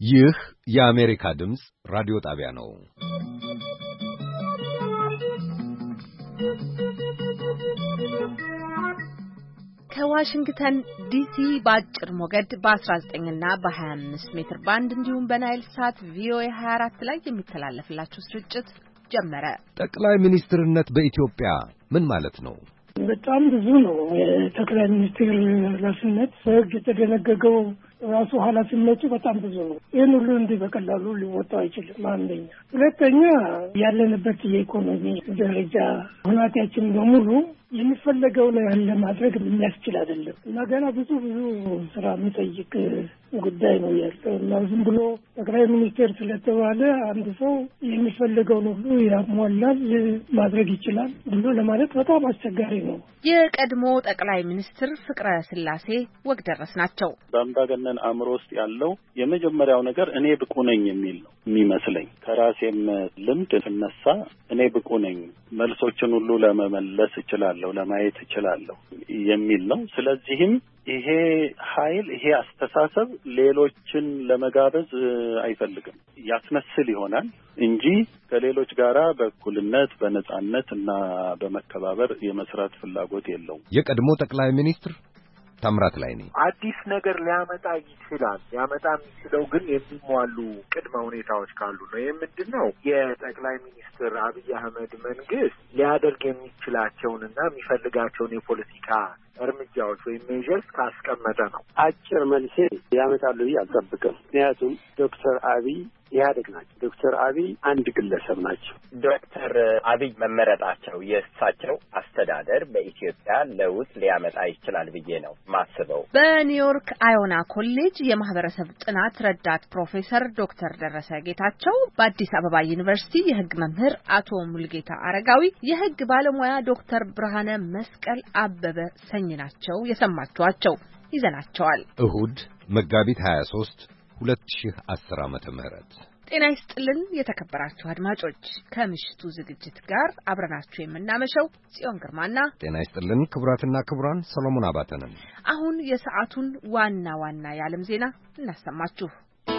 ይህ የአሜሪካ ድምፅ ራዲዮ ጣቢያ ነው። ከዋሽንግተን ዲሲ በአጭር ሞገድ በ19 እና በ25 ሜትር ባንድ እንዲሁም በናይል ሳት ቪኦኤ 24 ላይ የሚተላለፍላችሁ ስርጭት ጀመረ። ጠቅላይ ሚኒስትርነት በኢትዮጵያ ምን ማለት ነው? በጣም ብዙ ነው። የጠቅላይ ሚኒስትር ኃላፊነት በሕግ የተደነገገው ራሱ ኃላፊነቱ በጣም ብዙ ነው። ይህን ሁሉ እንዲህ በቀላሉ ሊወጣው አይችልም። አንደኛ። ሁለተኛ ያለንበት የኢኮኖሚ ደረጃ ሁኔታችን በሙሉ የሚፈለገውን ያህል ለማድረግ የሚያስችል አይደለም እና ገና ብዙ ስራ የሚጠይቅ ጉዳይ ነው ያለው እና ዝም ብሎ ጠቅላይ ሚኒስትር ስለተባለ አንድ ሰው የሚፈልገውን ሁሉ ያሟላል ማድረግ ይችላል ብሎ ለማለት በጣም አስቸጋሪ ነው። የቀድሞ ጠቅላይ ሚኒስትር ፍቅረ ስላሴ ወግደረስ ናቸው። በአምባገነን አእምሮ ውስጥ ያለው የመጀመሪያው ነገር እኔ ብቁ ነኝ የሚል ነው የሚመስለኝ። ከራሴም ልምድ ስነሳ እኔ ብቁ ነኝ፣ መልሶችን ሁሉ ለመመለስ እችላለሁ፣ ለማየት እችላለሁ የሚል ነው። ስለዚህም ይሄ ኃይል ይሄ አስተሳሰብ ሌሎችን ለመጋበዝ አይፈልግም። ያስመስል ይሆናል እንጂ ከሌሎች ጋራ በእኩልነት በነጻነት እና በመከባበር የመስራት ፍላጎት የለውም። የቀድሞ ጠቅላይ ሚኒስትር ታምራት ላይኔ አዲስ ነገር ሊያመጣ ይችላል። ሊያመጣ የሚችለው ግን የሚሟሉ ቅድመ ሁኔታዎች ካሉ ነው። ይህ ምንድን ነው? የጠቅላይ ሚኒስትር አብይ አህመድ መንግስት ሊያደርግ የሚችላቸውንና የሚፈልጋቸውን የፖለቲካ እርምጃዎች ወይም ሜዥርስ ካስቀመጠ ነው። አጭር መልሴ ያመጣሉ ብዬ አልጠብቅም። ምክንያቱም ዶክተር አብይ ኢህአዴግ ናቸው። ዶክተር አብይ አንድ ግለሰብ ናቸው። ዶክተር አብይ መመረጣቸው የእሳቸው አስተዳደር በኢትዮጵያ ለውጥ ሊያመጣ ይችላል ብዬ ነው ማስበው። በኒውዮርክ አዮና ኮሌጅ የማህበረሰብ ጥናት ረዳት ፕሮፌሰር ዶክተር ደረሰ ጌታቸው፣ በአዲስ አበባ ዩኒቨርሲቲ የህግ መምህር አቶ ሙልጌታ አረጋዊ፣ የህግ ባለሙያ ዶክተር ብርሃነ መስቀል አበበ ሰኝ ናቸው የሰማችኋቸው። ይዘናቸዋል። እሁድ መጋቢት 23 2010 ዓመተ ምህረት። ጤና ይስጥልን የተከበራችሁ አድማጮች፣ ከምሽቱ ዝግጅት ጋር አብረናችሁ የምናመሸው ጽዮን ግርማና ጤና ይስጥልን ክቡራትና ክቡራን ሰሎሞን አባተ ነን። አሁን የሰዓቱን ዋና ዋና የዓለም ዜና እናሰማችሁ።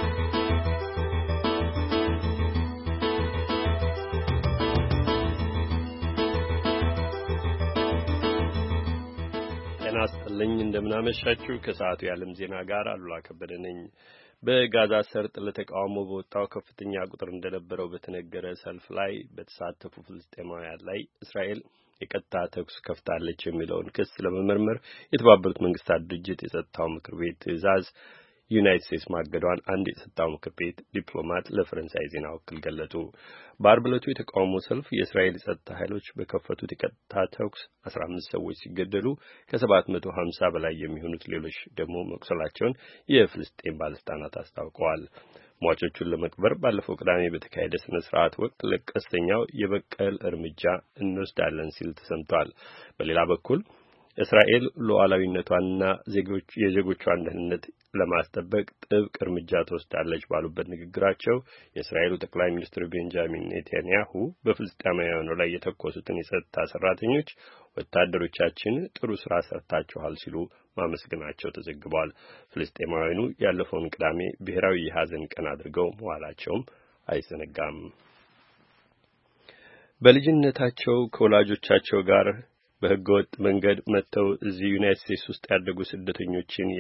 ጤና ይስጥልኝ እንደምናመሻችሁ። ከሰዓቱ የዓለም ዜና ጋር አሉላ ከበደ ነኝ። በጋዛ ሰርጥ ለተቃውሞ በወጣው ከፍተኛ ቁጥር እንደነበረው በተነገረ ሰልፍ ላይ በተሳተፉ ፍልስጤማውያን ላይ እስራኤል የቀጥታ ተኩስ ከፍታለች የሚለውን ክስ ለመመርመር የተባበሩት መንግስታት ድርጅት የጸጥታው ምክር ቤት ትዕዛዝ ዩናይትድ ስቴትስ ማገዷን አንድ የጸጥታው ምክር ቤት ዲፕሎማት ለፈረንሳይ ዜና ወኪል ገለጹ። በአርብ ዕለቱ የተቃውሞ ሰልፍ የእስራኤል የጸጥታ ኃይሎች በከፈቱት የቀጥታ ተኩስ 15 ሰዎች ሲገደሉ ከ750 በላይ የሚሆኑት ሌሎች ደግሞ መቁሰላቸውን የፍልስጤም ባለስልጣናት አስታውቀዋል። ሟቾቹን ለመቅበር ባለፈው ቅዳሜ በተካሄደ ስነ ስርዓት ወቅት ለቀስተኛው የበቀል እርምጃ እንወስዳለን ሲል ተሰምቷል። በሌላ በኩል እስራኤል ሉዓላዊነቷንና የዜጎቿን ደህንነት ለማስጠበቅ ጥብቅ እርምጃ ትወስዳለች ባሉበት ንግግራቸው የእስራኤሉ ጠቅላይ ሚኒስትር ቤንጃሚን ኔታንያሁ በፍልስጤማውያኑ ላይ የተኮሱትን የጸጥታ ሰራተኞች ወታደሮቻችን ጥሩ ስራ ሰርታችኋል ሲሉ ማመስገናቸው ተዘግቧል። ፍልስጤማውያኑ ያለፈውን ቅዳሜ ብሔራዊ የሐዘን ቀን አድርገው መዋላቸውም አይዘነጋም። በልጅነታቸው ከወላጆቻቸው ጋር በህገወጥ መንገድ መጥተው እዚህ ዩናይትድ ስቴትስ ውስጥ ያደጉ ስደተኞችን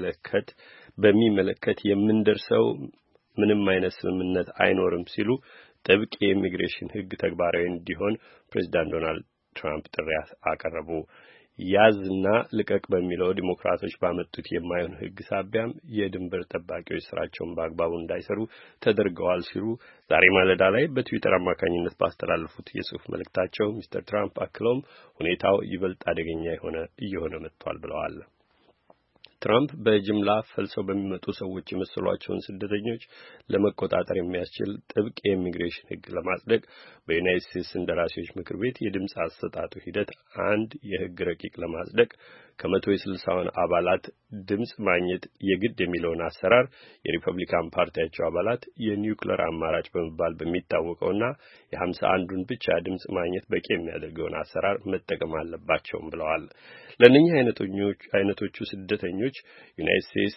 በሚመለከት የምንደርሰው ምንም አይነት ስምምነት አይኖርም ሲሉ ጥብቅ የኢሚግሬሽን ህግ ተግባራዊ እንዲሆን ፕሬዚዳንት ዶናልድ ትራምፕ ጥሪ አቀረቡ። ያዝና ልቀቅ በሚለው ዲሞክራቶች ባመጡት የማይሆን ህግ ሳቢያም የድንበር ጠባቂዎች ስራቸውን በአግባቡ እንዳይሰሩ ተደርገዋል ሲሉ ዛሬ ማለዳ ላይ በትዊተር አማካኝነት ባስተላለፉት የጽሑፍ መልእክታቸው ሚስተር ትራምፕ አክለውም ሁኔታው ይበልጥ አደገኛ እየሆነ መጥቷል ብለዋል። ትራምፕ በጅምላ ፈልሰው በሚመጡ ሰዎች የመሰሏቸውን ስደተኞች ለመቆጣጠር የሚያስችል ጥብቅ የኢሚግሬሽን ህግ ለማጽደቅ በዩናይትድ ስቴትስ እንደራሴዎች ምክር ቤት የድምፅ አሰጣጡ ሂደት አንድ የህግ ረቂቅ ለማጽደቅ ከ160 አባላት ድምፅ ማግኘት የግድ የሚለውን አሰራር የሪፐብሊካን ፓርቲያቸው አባላት የኒውክሌር አማራጭ በመባል በሚታወቀውና የ51ን ብቻ ድምፅ ማግኘት በቂ የሚያደርገውን አሰራር መጠቀም አለባቸውም ብለዋል። ለእነኚህ አይነቶቹ ስደተኞች ዩናይትድ ስቴትስ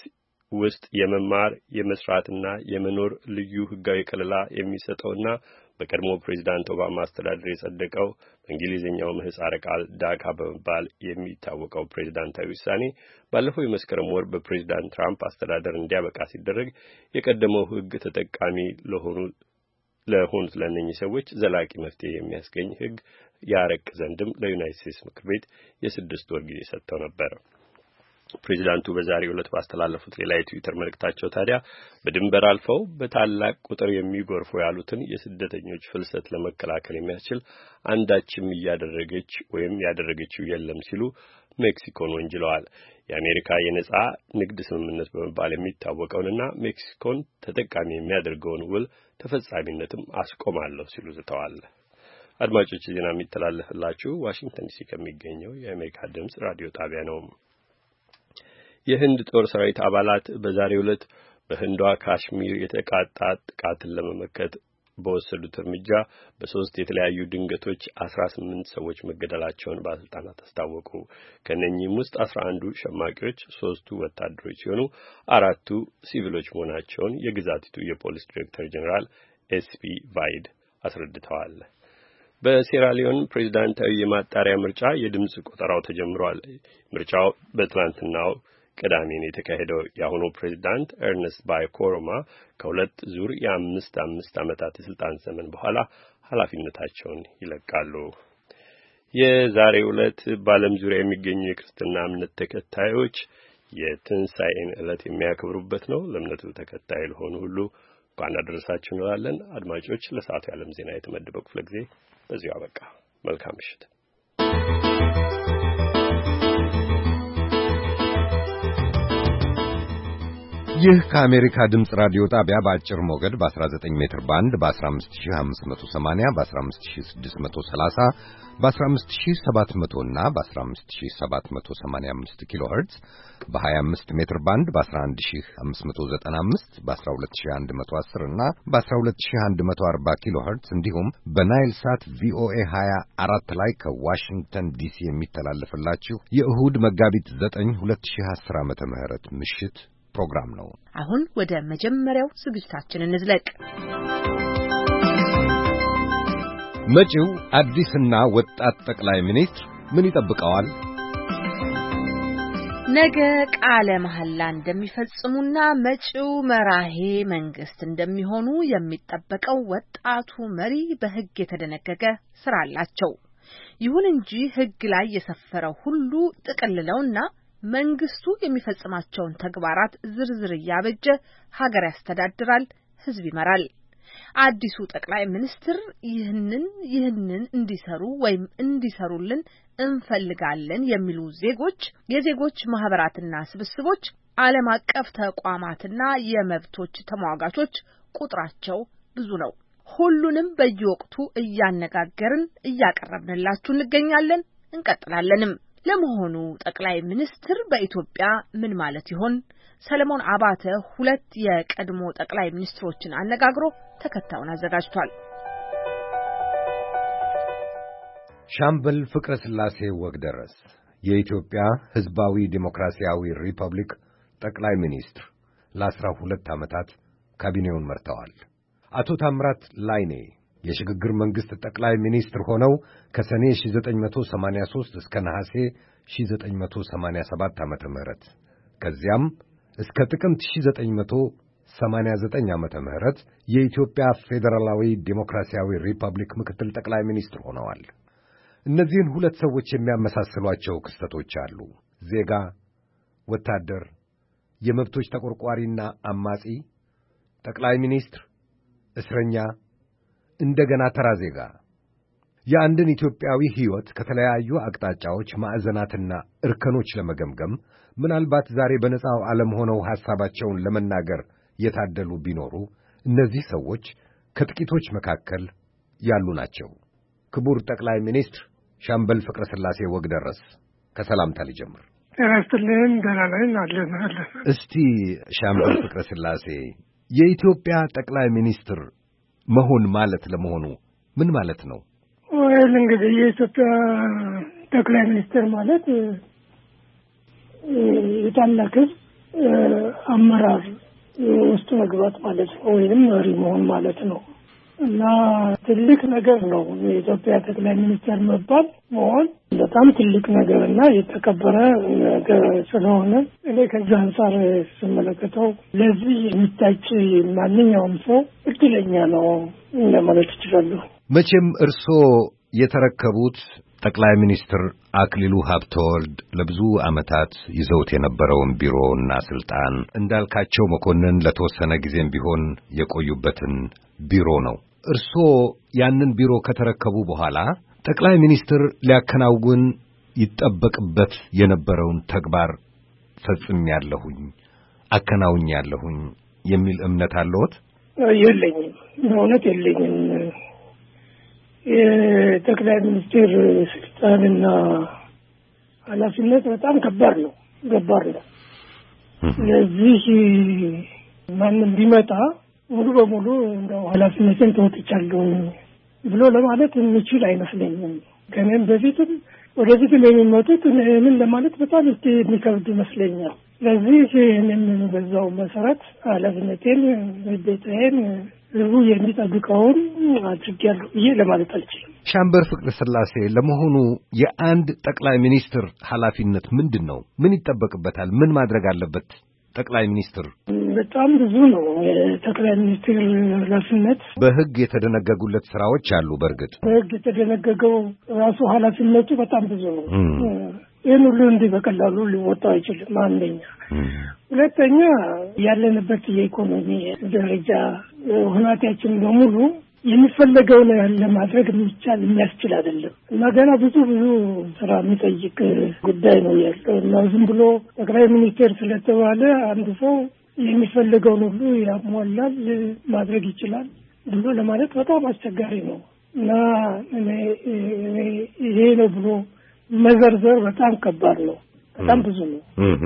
ውስጥ የመማር የመስራትና የመኖር ልዩ ህጋዊ ከለላ የሚሰጠውና በቀድሞ ፕሬዝዳንት ኦባማ አስተዳደር የጸደቀው በእንግሊዝኛው ምህጻረ ቃል ዳካ በመባል የሚታወቀው ፕሬዝዳንታዊ ውሳኔ ባለፈው የመስከረም ወር በፕሬዝዳንት ትራምፕ አስተዳደር እንዲያበቃ ሲደረግ የቀደመው ህግ ተጠቃሚ ለሆኑት ለእነኚህ ሰዎች ዘላቂ መፍትሄ የሚያስገኝ ህግ ያረቅ ዘንድም ለዩናይትድ ስቴትስ ምክር ቤት የ6 ወር ጊዜ ሰጥተው ነበር። ፕሬዚዳንቱ በዛሬው ዕለት ባስተላለፉት ሌላ የትዊተር መልእክታቸው ታዲያ በድንበር አልፈው በታላቅ ቁጥር የሚጎርፉ ያሉትን የስደተኞች ፍልሰት ለመከላከል የሚያስችል አንዳችም እያደረገች ወይም ያደረገችው የለም ሲሉ ሜክሲኮን ወንጅለዋል። የአሜሪካ የነጻ ንግድ ስምምነት በመባል የሚታወቀውንና ሜክሲኮን ተጠቃሚ የሚያደርገውን ውል ተፈጻሚነትም አስቆማለሁ ሲሉ ዝተዋል። አድማጮች ዜና የሚተላለፍላችሁ ዋሽንግተን ዲሲ ከሚገኘው የአሜሪካ ድምጽ ራዲዮ ጣቢያ ነው። የህንድ ጦር ሰራዊት አባላት በዛሬው ዕለት በህንዷ ካሽሚር የተቃጣ ጥቃትን ለመመከት በወሰዱት እርምጃ በሶስት የተለያዩ ድንገቶች 18 ሰዎች መገደላቸውን ባለስልጣናት አስታወቁ። ከነኚህም ውስጥ 11ዱ ሸማቂዎች፣ 3ቱ ወታደሮች ሲሆኑ 4ቱ ሲቪሎች መሆናቸውን የግዛቲቱ የፖሊስ ዳይሬክተር ጀነራል ኤስፒ ቫይድ አስረድተዋል። በሴራሊዮን ፕሬዝዳንታዊ የማጣሪያ ምርጫ የድምጽ ቆጠራው ተጀምሯል። ምርጫው በትናንትናው ቅዳሜ ነው የተካሄደው። የአሁኑ ፕሬዝዳንት ኤርነስት ባይ ኮሮማ ከሁለት ዙር የ5 ዓመታት የስልጣን ዘመን በኋላ ኃላፊነታቸውን ይለቃሉ። የዛሬው ዕለት በዓለም ዙሪያ የሚገኙ የክርስትና እምነት ተከታዮች የትንሣኤን ዕለት የሚያከብሩበት ነው። ለእምነቱ ተከታይ ለሆኑ ሁሉ እንኳን አደረሳችሁ እንላለን። አድማጮች፣ ለሰዓቱ የዓለም ዜና የተመደበው ክፍለ ጊዜ በዚሁ አበቃ። መልካም ምሽት። ይህ ከአሜሪካ ድምፅ ራዲዮ ጣቢያ በአጭር ሞገድ በ19 ሜትር ባንድ በ15580 በ15630 በ15700 እና በ15785 ኪሎ ሄርትዝ በ25 ሜትር ባንድ በ11595 በ12110 እና በ12140 ኪሎ ሄርትዝ እንዲሁም በናይል ሳት ቪኦኤ 24 ላይ ከዋሽንግተን ዲሲ የሚተላለፍላችሁ የእሁድ መጋቢት 9 2010 ዓመተ ምህረት ምሽት ፕሮግራም ነው። አሁን ወደ መጀመሪያው ዝግጅታችን እንዝለቅ። መጪው አዲስና ወጣት ጠቅላይ ሚኒስትር ምን ይጠብቀዋል? ነገ ቃለ መሐላ እንደሚፈጽሙና መጪው መራሄ መንግስት እንደሚሆኑ የሚጠበቀው ወጣቱ መሪ በሕግ የተደነገገ ስራ አላቸው። ይሁን እንጂ ሕግ ላይ የሰፈረው ሁሉ ጥቅልለውና መንግስቱ የሚፈጽማቸውን ተግባራት ዝርዝር ያበጀ ሀገር ያስተዳድራል፣ ህዝብ ይመራል። አዲሱ ጠቅላይ ሚኒስትር ይህንን እንዲሰሩ ወይም እንዲሰሩልን እንፈልጋለን የሚሉ የዜጎች ማህበራትና ስብስቦች፣ ዓለም አቀፍ ተቋማትና የመብቶች ተሟጋቾች ቁጥራቸው ብዙ ነው። ሁሉንም በየወቅቱ እያነጋገርን እያቀረብንላችሁ እንገኛለን፣ እንቀጥላለንም። ለመሆኑ ጠቅላይ ሚኒስትር በኢትዮጵያ ምን ማለት ይሆን? ሰለሞን አባተ ሁለት የቀድሞ ጠቅላይ ሚኒስትሮችን አነጋግሮ ተከታዩን አዘጋጅቷል። ሻምበል ፍቅረ ሥላሴ ወግደረስ የኢትዮጵያ ሕዝባዊ ዲሞክራሲያዊ ሪፐብሊክ ጠቅላይ ሚኒስትር ለ12 ዓመታት ካቢኔውን መርተዋል። አቶ ታምራት ላይኔ የሽግግር መንግስት ጠቅላይ ሚኒስትር ሆነው ከሰኔ 1983 እስከ ነሐሴ 1987 ዓመተ ምህረት ከዚያም እስከ ጥቅምት 1989 ዓመተ ምህረት የኢትዮጵያ ፌዴራላዊ ዲሞክራሲያዊ ሪፐብሊክ ምክትል ጠቅላይ ሚኒስትር ሆነዋል። እነዚህን ሁለት ሰዎች የሚያመሳስሏቸው ክስተቶች አሉ። ዜጋ፣ ወታደር፣ የመብቶች ተቆርቋሪና አማጺ፣ ጠቅላይ ሚኒስትር፣ እስረኛ፣ እንደገና ተራ ዜጋ። የአንድን ኢትዮጵያዊ ሕይወት ከተለያዩ አቅጣጫዎች ማዕዘናትና እርከኖች ለመገምገም ምናልባት ዛሬ በነጻው ዓለም ሆነው ሐሳባቸውን ለመናገር የታደሉ ቢኖሩ እነዚህ ሰዎች ከጥቂቶች መካከል ያሉ ናቸው። ክቡር ጠቅላይ ሚኒስትር ሻምበል ፍቅረ ሥላሴ ወግደረስ ከሰላምታ ሊጀምር። ተራስተልን ደራላይን አለን። እስቲ ሻምበል ፍቅረ ሥላሴ የኢትዮጵያ ጠቅላይ ሚኒስትር መሆን ማለት ለመሆኑ ምን ማለት ነው? ወይል እንግዲህ የኢትዮጵያ ጠቅላይ ሚኒስትር ማለት የታላቅ ሕዝብ አመራር ውስጥ መግባት ማለት ነው ወይንም መሪ መሆን ማለት ነው እና ትልቅ ነገር ነው። የኢትዮጵያ ጠቅላይ ሚኒስትር መባል መሆን በጣም ትልቅ ነገር እና የተከበረ ነገር ስለሆነ እኔ ከዛ አንፃር ስመለከተው ለዚህ የሚታጭ ማንኛውም ሰው እድለኛ ነው ለማለት እችላለሁ። መቼም እርስዎ የተረከቡት ጠቅላይ ሚኒስትር አክሊሉ ሀብተወልድ ለብዙ ዓመታት ይዘውት የነበረውን ቢሮና ስልጣን እንዳልካቸው መኮንን ለተወሰነ ጊዜም ቢሆን የቆዩበትን ቢሮ ነው። እርስዎ ያንን ቢሮ ከተረከቡ በኋላ ጠቅላይ ሚኒስትር ሊያከናውን ይጠበቅበት የነበረውን ተግባር ፈጽሜያለሁኝ፣ አከናውኛለሁኝ የሚል እምነት አለዎት? የለኝም፣ በእውነት የለኝም። የጠቅላይ ሚኒስትር ስልጣንና ኃላፊነት በጣም ከባድ ነው። ስለዚህ ማንም ቢመጣ ሙሉ በሙሉ እንደው ኃላፊነትን ተወጥቻለሁ ብሎ ለማለት የሚችል አይመስለኝም። ከኔም በፊትም ወደፊትም የሚመጡት ምን ለማለት በጣም የሚከብድ ይመስለኛል። ስለዚህ እኔም በዛው መሰረት ኃላፊነቴን ግዴታዬን ህዝቡ የሚጠብቀውን አድርጌያለሁ ብዬ ለማለት አልችልም። ሻምበር ፍቅረ ስላሴ፣ ለመሆኑ የአንድ ጠቅላይ ሚኒስትር ኃላፊነት ምንድን ነው? ምን ይጠበቅበታል? ምን ማድረግ አለበት ጠቅላይ ሚኒስትር? በጣም ብዙ ነው የጠቅላይ ሚኒስትር ኃላፊነት። በህግ የተደነገጉለት ስራዎች አሉ። በእርግጥ በህግ የተደነገገው ራሱ ኃላፊነቱ በጣም ብዙ ነው። ይህን ሁሉ እንዲህ በቀላሉ ሊወጣው አይችልም። አንደኛ። ሁለተኛ ያለንበት የኢኮኖሚ ደረጃ ሁኔታችን በሙሉ የሚፈለገውን ለማድረግ የሚያስችል አይደለም እና ገና ብዙ ስራ የሚጠይቅ ጉዳይ ነው ያለው እና ዝም ብሎ ጠቅላይ ሚኒስትር ስለተባለ አንድ ሰው የሚፈልገውን ሁሉ ያሟላል ማድረግ ይችላል ብሎ ለማለት በጣም አስቸጋሪ ነው እና ይሄ ነው ብሎ መዘርዘር በጣም ከባድ ነው። በጣም ብዙ ነው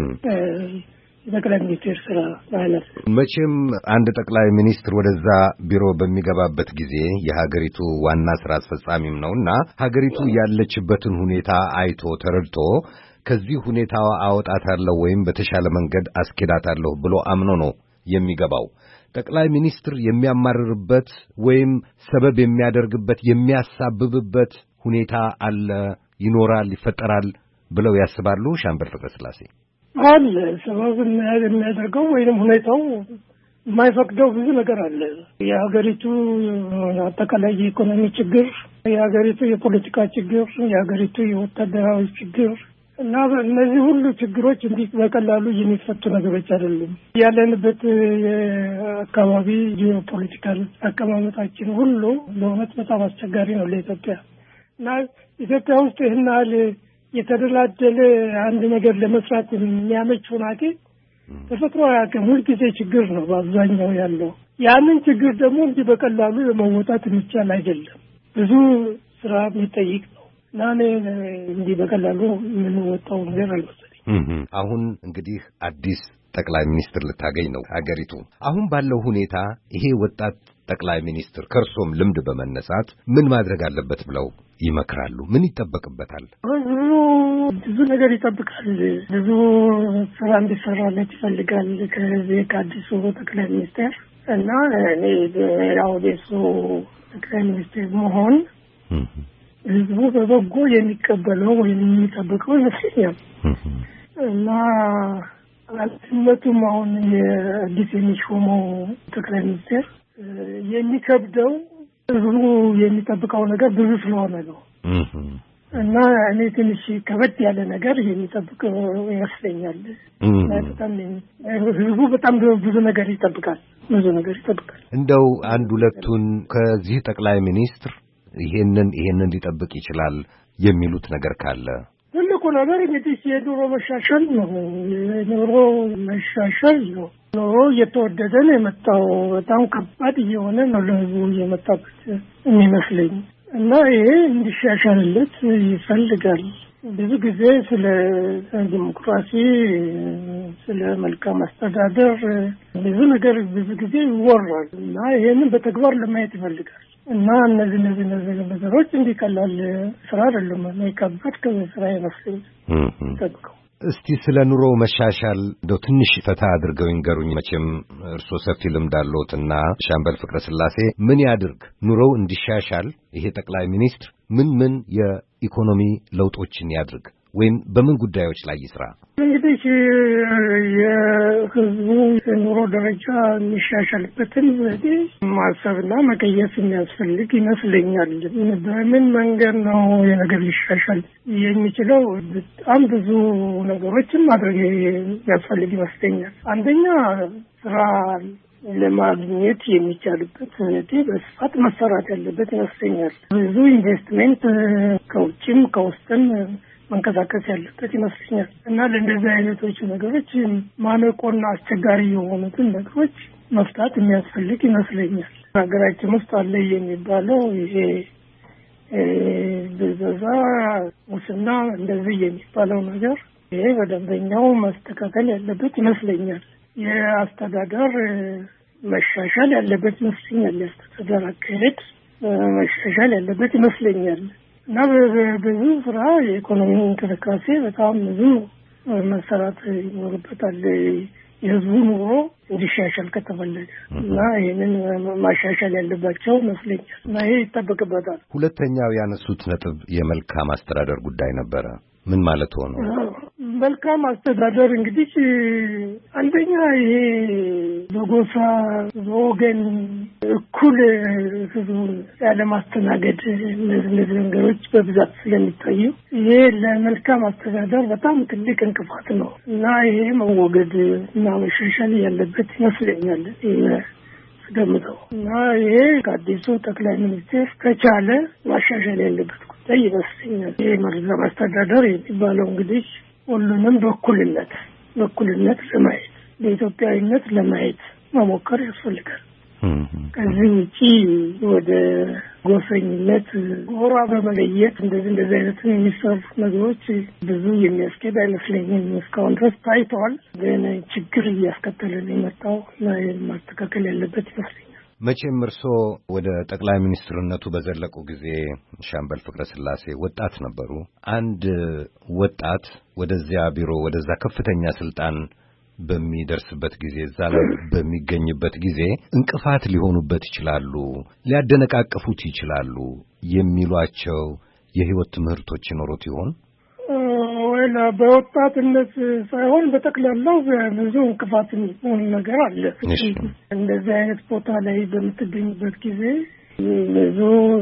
ጠቅላይ ሚኒስትር ስራ ማለት። መቼም አንድ ጠቅላይ ሚኒስትር ወደዛ ቢሮ በሚገባበት ጊዜ የሀገሪቱ ዋና ስራ አስፈጻሚም ነውና ሀገሪቱ ያለችበትን ሁኔታ አይቶ ተረድቶ ከዚህ ሁኔታዋ አወጣታለሁ ወይም በተሻለ መንገድ አስኬዳታለሁ ብሎ አምኖ ነው የሚገባው። ጠቅላይ ሚኒስትር የሚያማርርበት ወይም ሰበብ የሚያደርግበት የሚያሳብብበት ሁኔታ አለ፣ ይኖራል፣ ይፈጠራል ብለው ያስባሉ? ሻምበል ፍቅረ ስላሴ አለ ሰበብ የሚያደርገው ወይም ሁኔታው የማይፈቅደው ብዙ ነገር አለ። የሀገሪቱ አጠቃላይ የኢኮኖሚ ችግር፣ የሀገሪቱ የፖለቲካ ችግር፣ የሀገሪቱ የወታደራዊ ችግር እና እነዚህ ሁሉ ችግሮች እንዲህ በቀላሉ የሚፈቱ ነገሮች አይደሉም። ያለንበት የአካባቢ ጂኦፖለቲካል አቀማመጣችን ሁሉ በእውነት በጣም አስቸጋሪ ነው ለኢትዮጵያ እና ኢትዮጵያ ውስጥ ይህን ያህል የተደላደለ አንድ ነገር ለመስራት የሚያመች ሁናቴ ተፈጥሮ አያውቅም። ሁልጊዜ ችግር ነው በአብዛኛው ያለው። ያንን ችግር ደግሞ እንዲህ በቀላሉ ለመወጣት የሚቻል አይደለም። ብዙ ስራ የሚጠይቅ ነው እና እኔ እንዲህ በቀላሉ የምንወጣው ነገር አልመሰለኝም። አሁን እንግዲህ አዲስ ጠቅላይ ሚኒስትር ልታገኝ ነው ሀገሪቱ። አሁን ባለው ሁኔታ ይሄ ወጣት ጠቅላይ ሚኒስትር ከእርሶም ልምድ በመነሳት ምን ማድረግ አለበት ብለው ይመክራሉ? ምን ይጠበቅበታል? ብዙ ነገር ይጠብቃል። ብዙ ስራ እንዲሰራለት ይፈልጋል ከዚህ ከአዲሱ ጠቅላይ ሚኒስትር እና እኔ ያው የሱ ጠቅላይ ሚኒስትር መሆን ህዝቡ በበጎ የሚቀበለው ወይም የሚጠብቀው ይመስለኛል እና ኃላፊነቱም አሁን የአዲስ የሚሾመው ጠቅላይ ሚኒስትር የሚከብደው ህዝቡ የሚጠብቀው ነገር ብዙ ስለሆነ ነው እና እኔ ትንሽ ከበድ ያለ ነገር የሚጠብቀው ይመስለኛል። ህዝቡ በጣም ብዙ ነገር ይጠብቃል። እንደው አንድ ሁለቱን ከዚህ ጠቅላይ ሚኒስትር ይሄንን ሊጠብቅ ይችላል የሚሉት ነገር ካለ? ትልቁ ነገር እንግዲህ የኑሮ መሻሻል ነው። ኑሮ እየተወደደ ነው የመጣው። በጣም ከባድ እየሆነ ነው ለህዝቡ የመጣበት የሚመስለኝ እና ይሄ እንዲሻሻልለት ይፈልጋል። ብዙ ጊዜ ስለ ዲሞክራሲ፣ ስለ መልካም አስተዳደር ብዙ ነገር ብዙ ጊዜ ይወራል እና ይሄንን በተግባር ለማየት ይፈልጋል እና እነዚህ ነገሮች እንዲቀላል ስራ አይደለም። ከባድ ስራ ይመስለኛል። እስቲ ስለ ኑሮ መሻሻል እንደው ትንሽ ፈታ አድርገው ይንገሩኝ። መቼም እርስዎ ሰፊ ልምድ አለዎትና ሻምበል ፍቅረ ስላሴ ምን ያድርግ ኑሮው እንዲሻሻል ይሄ ጠቅላይ ሚኒስትር ምን የኢኮኖሚ ለውጦችን ያድርግ ወይም በምን ጉዳዮች ላይ ይስራ? እንግዲህ የህዝቡ የኑሮ ደረጃ የሚሻሻልበትን ዘዴ ማሰብና መቀየስ የሚያስፈልግ ይመስለኛል። በምን መንገድ ነው የነገር ሊሻሻል የሚችለው? በጣም ብዙ ነገሮችን ማድረግ የሚያስፈልግ ይመስለኛል። አንደኛ ስራ ለማግኘት የሚቻልበት ዘዴ በስፋት መሰራት ያለበት ይመስለኛል። ብዙ ኢንቨስትሜንት ከውጭም ከውስጥም መንቀሳቀስ ያለበት ይመስለኛል እና ለእንደዚህ አይነቶች ነገሮች ማነቆና አስቸጋሪ የሆኑትን ነገሮች መፍታት የሚያስፈልግ ይመስለኛል። ሀገራችን ውስጥ አለ የሚባለው ይሄ ብዝበዛ፣ ሙስና እንደዚህ የሚባለው ነገር ይሄ በደንበኛው መስተካከል ያለበት ይመስለኛል። የአስተዳደር መሻሻል ያለበት ይመስለኛል። የአስተዳደር አካሄድ መሻሻል ያለበት ይመስለኛል እና ብዙ ስራ የኢኮኖሚ እንቅስቃሴ በጣም ብዙ መሰራት ይኖርበታል። የህዝቡ ኑሮ እንዲሻሻል ከተፈለገ እና ይህንን ማሻሻል ያለባቸው ይመስለኛል እና ይሄ ይጠበቅበታል። ሁለተኛው ያነሱት ነጥብ የመልካም አስተዳደር ጉዳይ ነበረ። ምን ማለት ሆኖ? መልካም አስተዳደር እንግዲህ አንደኛ ይሄ በጎሳ በወገን እኩል ህዝቡን ያለማስተናገድ እነዚህ ነገሮች በብዛት ስለሚታዩ ይሄ ለመልካም አስተዳደር በጣም ትልቅ እንቅፋት ነው እና ይሄ መወገድ እና መሻሻል ያለበት ይመስለኛል ስገምተው እና ይሄ ከአዲሱ ጠቅላይ ሚኒስትር ከቻለ ማሻሻል ያለበት ጉዳይ ይመስለኛል። ይሄ መልካም አስተዳደር የሚባለው እንግዲህ ሁሉንም በእኩልነት ለማየት በኢትዮጵያዊነት ለማየት መሞከር ያስፈልጋል። ከዚህ ውጪ ወደ ጎሰኝነት ጎራ በመለየት እንደዚህ አይነት የሚሰሩ ነገሮች ብዙ የሚያስኬድ አይመስለኝም። እስካሁን ድረስ ታይተዋል፣ ግን ችግር እያስከተለ ነው የመጣው እና ማስተካከል ያለበት ይመስለኛል። መቼም እርስዎ ወደ ጠቅላይ ሚኒስትርነቱ በዘለቁ ጊዜ ሻምበል ፍቅረ ስላሴ ወጣት ነበሩ። አንድ ወጣት ወደዚያ ቢሮ ወደዛ ከፍተኛ ስልጣን በሚደርስበት ጊዜ እዛ ላይ በሚገኝበት ጊዜ እንቅፋት ሊሆኑበት ይችላሉ፣ ሊያደነቃቅፉት ይችላሉ የሚሏቸው የህይወት ትምህርቶች ይኖሩት ይሆን? ወይላ በወጣትነት ሳይሆን በጠቅላላው ብዙ እንቅፋት የሚሆን ነገር አለ። እንደዚህ አይነት ቦታ ላይ በምትገኝበት ጊዜ ብዙ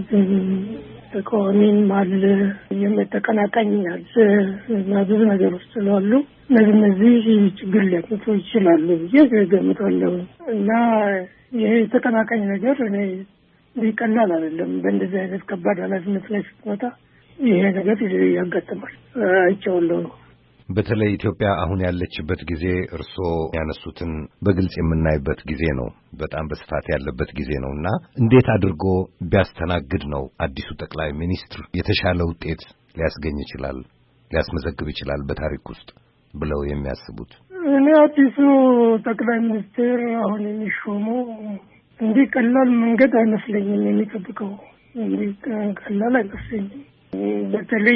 ተቃዋሚም አለ፣ የተቀናቃኝ አለ እና ብዙ ነገሮች ስላሉ እነዚህ ችግር ሊያመጡ ይችላሉ ብዬ እገምታለሁ እና ይሄ የተቀናቃኝ ነገር እኔ ሊቀላል አይደለም። በእንደዚህ አይነት ከባድ ኃላፊነት ላይ ስትመጣ ይሄ ነገር ያጋጥማል። አይቼዋለሁ ነው። በተለይ ኢትዮጵያ አሁን ያለችበት ጊዜ እርስዎ ያነሱትን በግልጽ የምናይበት ጊዜ ነው። በጣም በስፋት ያለበት ጊዜ ነውና እንዴት አድርጎ ቢያስተናግድ ነው አዲሱ ጠቅላይ ሚኒስትር የተሻለ ውጤት ሊያስገኝ ይችላል፣ ሊያስመዘግብ ይችላል በታሪክ ውስጥ ብለው የሚያስቡት? እኔ አዲሱ ጠቅላይ ሚኒስትር አሁን የሚሾመው እንዲህ ቀላል መንገድ አይመስለኝም። የሚጠብቀው እንዲህ ቀላል አይመስለኝም። በተለይ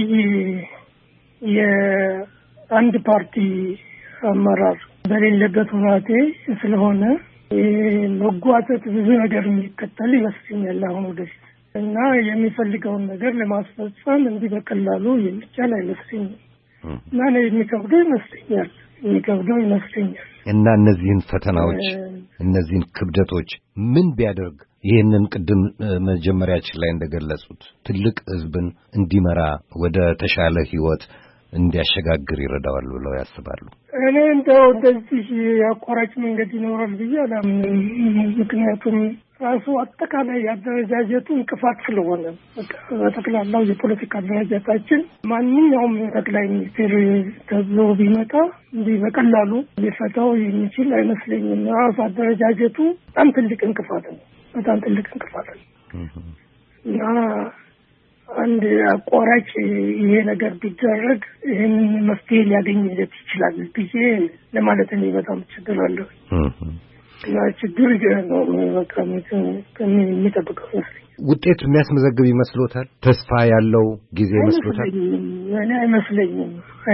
የአንድ ፓርቲ አመራር በሌለበት ሁኔታ ስለሆነ መጓተት ብዙ ነገር የሚከተል ይመስለኛል አሁን ወደፊት እና የሚፈልገውን ነገር ለማስፈጸም እንዲህ በቀላሉ የሚቻል አይመስለኝም እና የሚከብደው ይመስለኛል እና እነዚህን ፈተናዎች እነዚህን ክብደቶች ምን ቢያደርግ ይህንን ቅድም መጀመሪያችን ላይ እንደገለጹት ትልቅ ህዝብን እንዲመራ ወደ ተሻለ ህይወት እንዲያሸጋግር ይረዳዋል ብለው ያስባሉ? እኔ እንደዚህ አቋራጭ መንገድ ይኖራል ብዬ አላምንም። ምክንያቱም ራሱ አጠቃላይ አደረጃጀቱ እንቅፋት ስለሆነ በጠቅላላው የፖለቲካ አደረጃጀታችን ማንኛውም ጠቅላይ ሚኒስትር ተብሎ ቢመጣ እንዲህ በቀላሉ ሊፈታው የሚችል አይመስለኝም። ራሱ አደረጃጀቱ በጣም ትልቅ እንቅፋት ነው። እና አንድ አቋራጭ ይሄ ነገር ቢደረግ ይህን መፍትሄ ሊያገኝለት ይችላል ብዬ ለማለት እኔ በጣም ችግራለሁ እና ችግር ነው በቃ የሚጠብቀው ይመስለኛል። ውጤት የሚያስመዘግብ ይመስሎታል? ተስፋ ያለው ጊዜ ይመስሎታል? እኔ አይመስለኝም።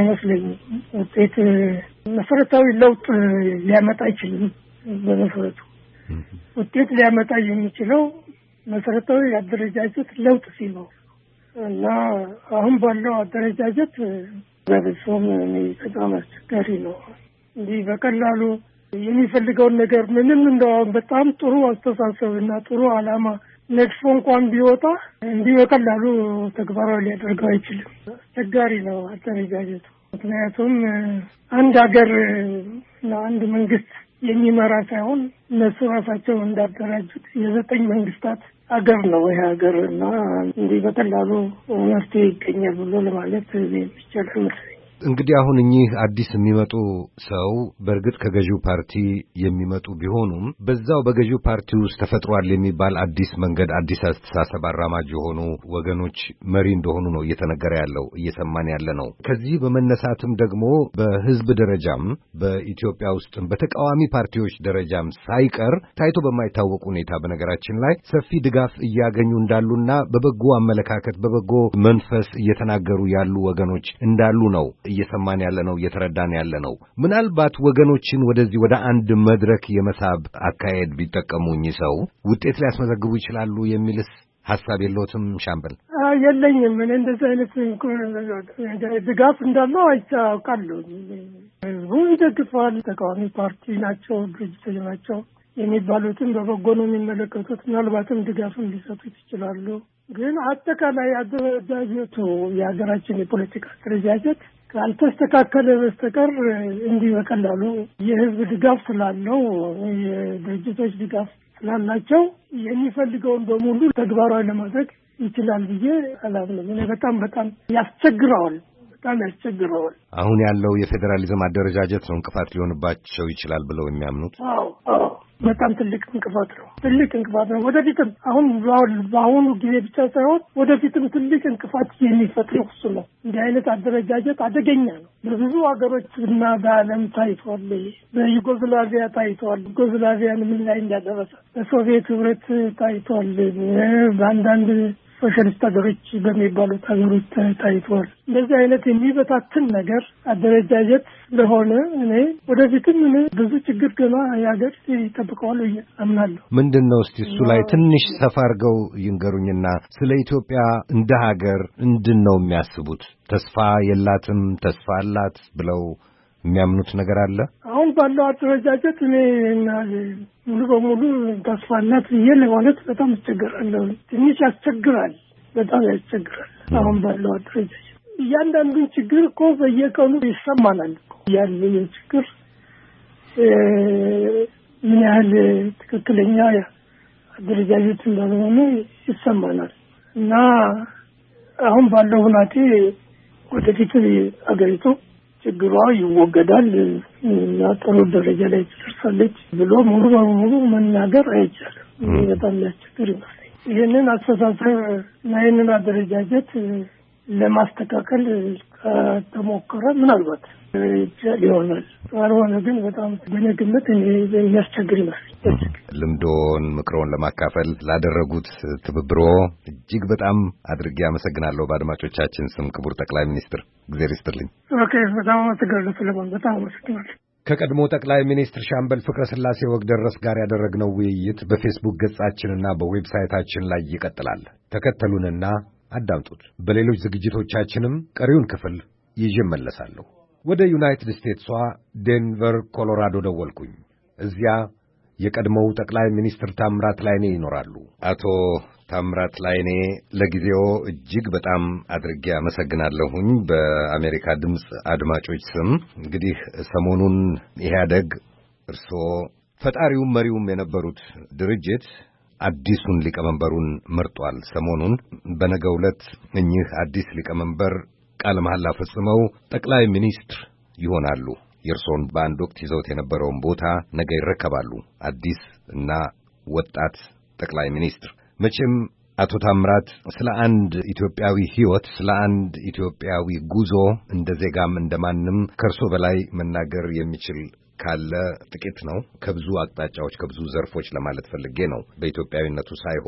ውጤት መሰረታዊ ለውጥ ሊያመጣ አይችልም። በመሰረቱ ውጤት ሊያመጣ የሚችለው መሰረታዊ አደረጃጀት ለውጥ ሲኖር እና አሁን ባለው አደረጃጀት በብሶም በጣም አስቸጋሪ ነው። እንዲህ በቀላሉ የሚፈልገውን ነገር ምንም እንደው በጣም ጥሩ አስተሳሰብና ጥሩ ዓላማ ነድፎ እንኳን ቢወጣ እንዲህ በቀላሉ ተግባራዊ ሊያደርገው አይችልም። አስቸጋሪ ነው አደረጃጀቱ። ምክንያቱም አንድ ሀገር እና አንድ መንግስት የሚመራ ሳይሆን እነሱ ራሳቸው እንዳደራጁት የ9 መንግስታት ሀገር ነው ይሄ ሀገር እና እንዲህ በቀላሉ መፍትሄ ይገኛል ብሎ ለማለት ይቻላል። እንግዲህ አሁን እኚህ አዲስ የሚመጡ ሰው በእርግጥ ከገዢው ፓርቲ የሚመጡ ቢሆኑም በዛው በገዢው ፓርቲ ውስጥ ተፈጥሯል የሚባል አዲስ መንገድ፣ አዲስ አስተሳሰብ አራማጅ የሆኑ ወገኖች መሪ እንደሆኑ ነው እየተነገረ ያለው፣ እየሰማን ያለ ነው። ከዚህ በመነሳትም ደግሞ በህዝብ ደረጃም በኢትዮጵያ ውስጥም በተቃዋሚ ፓርቲዎች ደረጃም ሳይቀር ታይቶ በማይታወቅ ሁኔታ በነገራችን ላይ ሰፊ ድጋፍ እያገኙ እንዳሉና በበጎ አመለካከት በበጎ መንፈስ እየተናገሩ ያሉ ወገኖች እንዳሉ ነው እየሰማን ያለ ነው፣ እየተረዳን ያለ ነው። ምናልባት ወገኖችን ወደዚህ ወደ አንድ መድረክ የመሳብ አካሄድ ቢጠቀሙ እኚህ ሰው ውጤት ሊያስመዘግቡ ይችላሉ የሚልስ ሐሳብ የለዎትም ሻምበል? የለኝም። እኔ እንደዚህ አይነት ድጋፍ እንዳለው አይቻውቃለሁ። ህዝቡ ይደግፋል። ተቃዋሚ ፓርቲ ናቸው፣ ድርጅቶች ናቸው የሚባሉትን በበጎ ነው የሚመለከቱት። ምናልባትም ድጋፍም ሊሰጡት ይችላሉ። ግን አጠቃላይ አደረጃጀቱ የሀገራችን የፖለቲካ አደረጃጀት ካልተስተካከለ በስተቀር እንዲህ በቀላሉ የህዝብ ድጋፍ ስላለው የድርጅቶች ድጋፍ ስላላቸው የሚፈልገውን በሙሉ ተግባራዊ ለማድረግ ይችላል ብዬ አላምንም። እኔ በጣም ያስቸግረዋል። አሁን ያለው የፌዴራሊዝም አደረጃጀት ነው እንቅፋት ሊሆንባቸው ይችላል ብለው የሚያምኑት? አዎ በጣም ትልቅ እንቅፋት ነው። ወደፊትም በአሁኑ ጊዜ ብቻ ሳይሆን ወደፊትም ትልቅ እንቅፋት የሚፈጥረው እሱ ነው። እንዲህ አይነት አደረጃጀት አደገኛ ነው። በብዙ ሀገሮች እና በዓለም ታይቷል። በዩጎዝላቪያ ታይቷል። ዩጎዝላቪያን ምን ላይ እንዳደረሰ በሶቪየት ህብረት ታይቷል። በአንዳንድ ሶሻሊስት ሀገሮች በሚባሉት ሀገሮች ታይቷል። እንደዚህ አይነት የሚበታትን ነገር አደረጃጀት ስለሆነ እኔ ወደፊትም ብዙ ችግር ገና የሀገር ይጠብቀዋል አምናለሁ። ምንድን ነው እስቲ እሱ ላይ ትንሽ ሰፋ አድርገው ይንገሩኝና ስለ ኢትዮጵያ እንደ ሀገር ምንድን ነው የሚያስቡት? ተስፋ የላትም ተስፋ አላት ብለው የሚያምኑት ነገር አለ? አሁን ባለው አደረጃጀት እኔ ሙሉ በሙሉ ተስፋናት ብዬ ለማለት በጣም ያስቸግራል። ትንሽ ያስቸግራል፣ በጣም ያስቸግራል። አሁን ባለው አደረጃጀት እያንዳንዱን ችግር እኮ በየቀኑ ይሰማናል እኮ ያለው ችግር ምን ያህል ትክክለኛ አደረጃጀት እንደሆነ ይሰማናል። እና አሁን ባለው ሁኔታ ወደፊት አገሪቱ ችግሯ ይወገዳል እና ጥሩ ደረጃ ላይ ትደርሳለች ብሎ ሙሉ በሙሉ መናገር አይቻልም። በጣም ያስቸግር ይመስለኛል። ይህንን አስተሳሰብ እና ይህንን አደረጃጀት ለማስተካከል ከተሞከረ ምናልባት ይሆናል። ካልሆነ ግን በጣም በነግምት የሚያስቸግር ይመስለኛል። ልምዶን ምክሮን ለማካፈል ላደረጉት ትብብሮ እጅግ በጣም አድርጌ አመሰግናለሁ። በአድማጮቻችን ስም ክቡር ጠቅላይ ሚኒስትር እግዚአብሔር ይስጥልኝ። ኦኬ፣ በጣም አመሰግናለሁ ሰለሞን፣ በጣም አመሰግናለሁ። ከቀድሞ ጠቅላይ ሚኒስትር ሻምበል ፍቅረ ስላሴ ወግደረስ ጋር ያደረግነው ውይይት በፌስቡክ ገጻችንና በዌብሳይታችን ላይ ይቀጥላል። ተከተሉንና አዳምጡት። በሌሎች ዝግጅቶቻችንም ቀሪውን ክፍል ይዤ እመለሳለሁ። ወደ ዩናይትድ ስቴትሷ ዴንቨር ኮሎራዶ ደወልኩኝ። እዚያ የቀድሞው ጠቅላይ ሚኒስትር ታምራት ላይኔ ይኖራሉ። አቶ ታምራት ላይኔ ለጊዜው እጅግ በጣም አድርጌ አመሰግናለሁኝ በአሜሪካ ድምፅ አድማጮች ስም። እንግዲህ ሰሞኑን ኢህአደግ እርስዎ ፈጣሪውም መሪውም የነበሩት ድርጅት አዲሱን ሊቀመንበሩን መርጧል። ሰሞኑን በነገው ዕለት እኚህ አዲስ ሊቀመንበር ቃለ መሐላ ፈጽመው ጠቅላይ ሚኒስትር ይሆናሉ። የእርሶን በአንድ ወቅት ይዘውት የነበረውን ቦታ ነገ ይረከባሉ። አዲስ እና ወጣት ጠቅላይ ሚኒስትር። መቼም አቶ ታምራት ስለ አንድ ኢትዮጵያዊ ሕይወት፣ ስለ አንድ ኢትዮጵያዊ ጉዞ እንደ ዜጋም እንደማንም ከእርሶ በላይ መናገር የሚችል ካለ ጥቂት ነው። ከብዙ አቅጣጫዎች ከብዙ ዘርፎች ለማለት ፈልጌ ነው፣ በኢትዮጵያዊነቱ ሳይሆን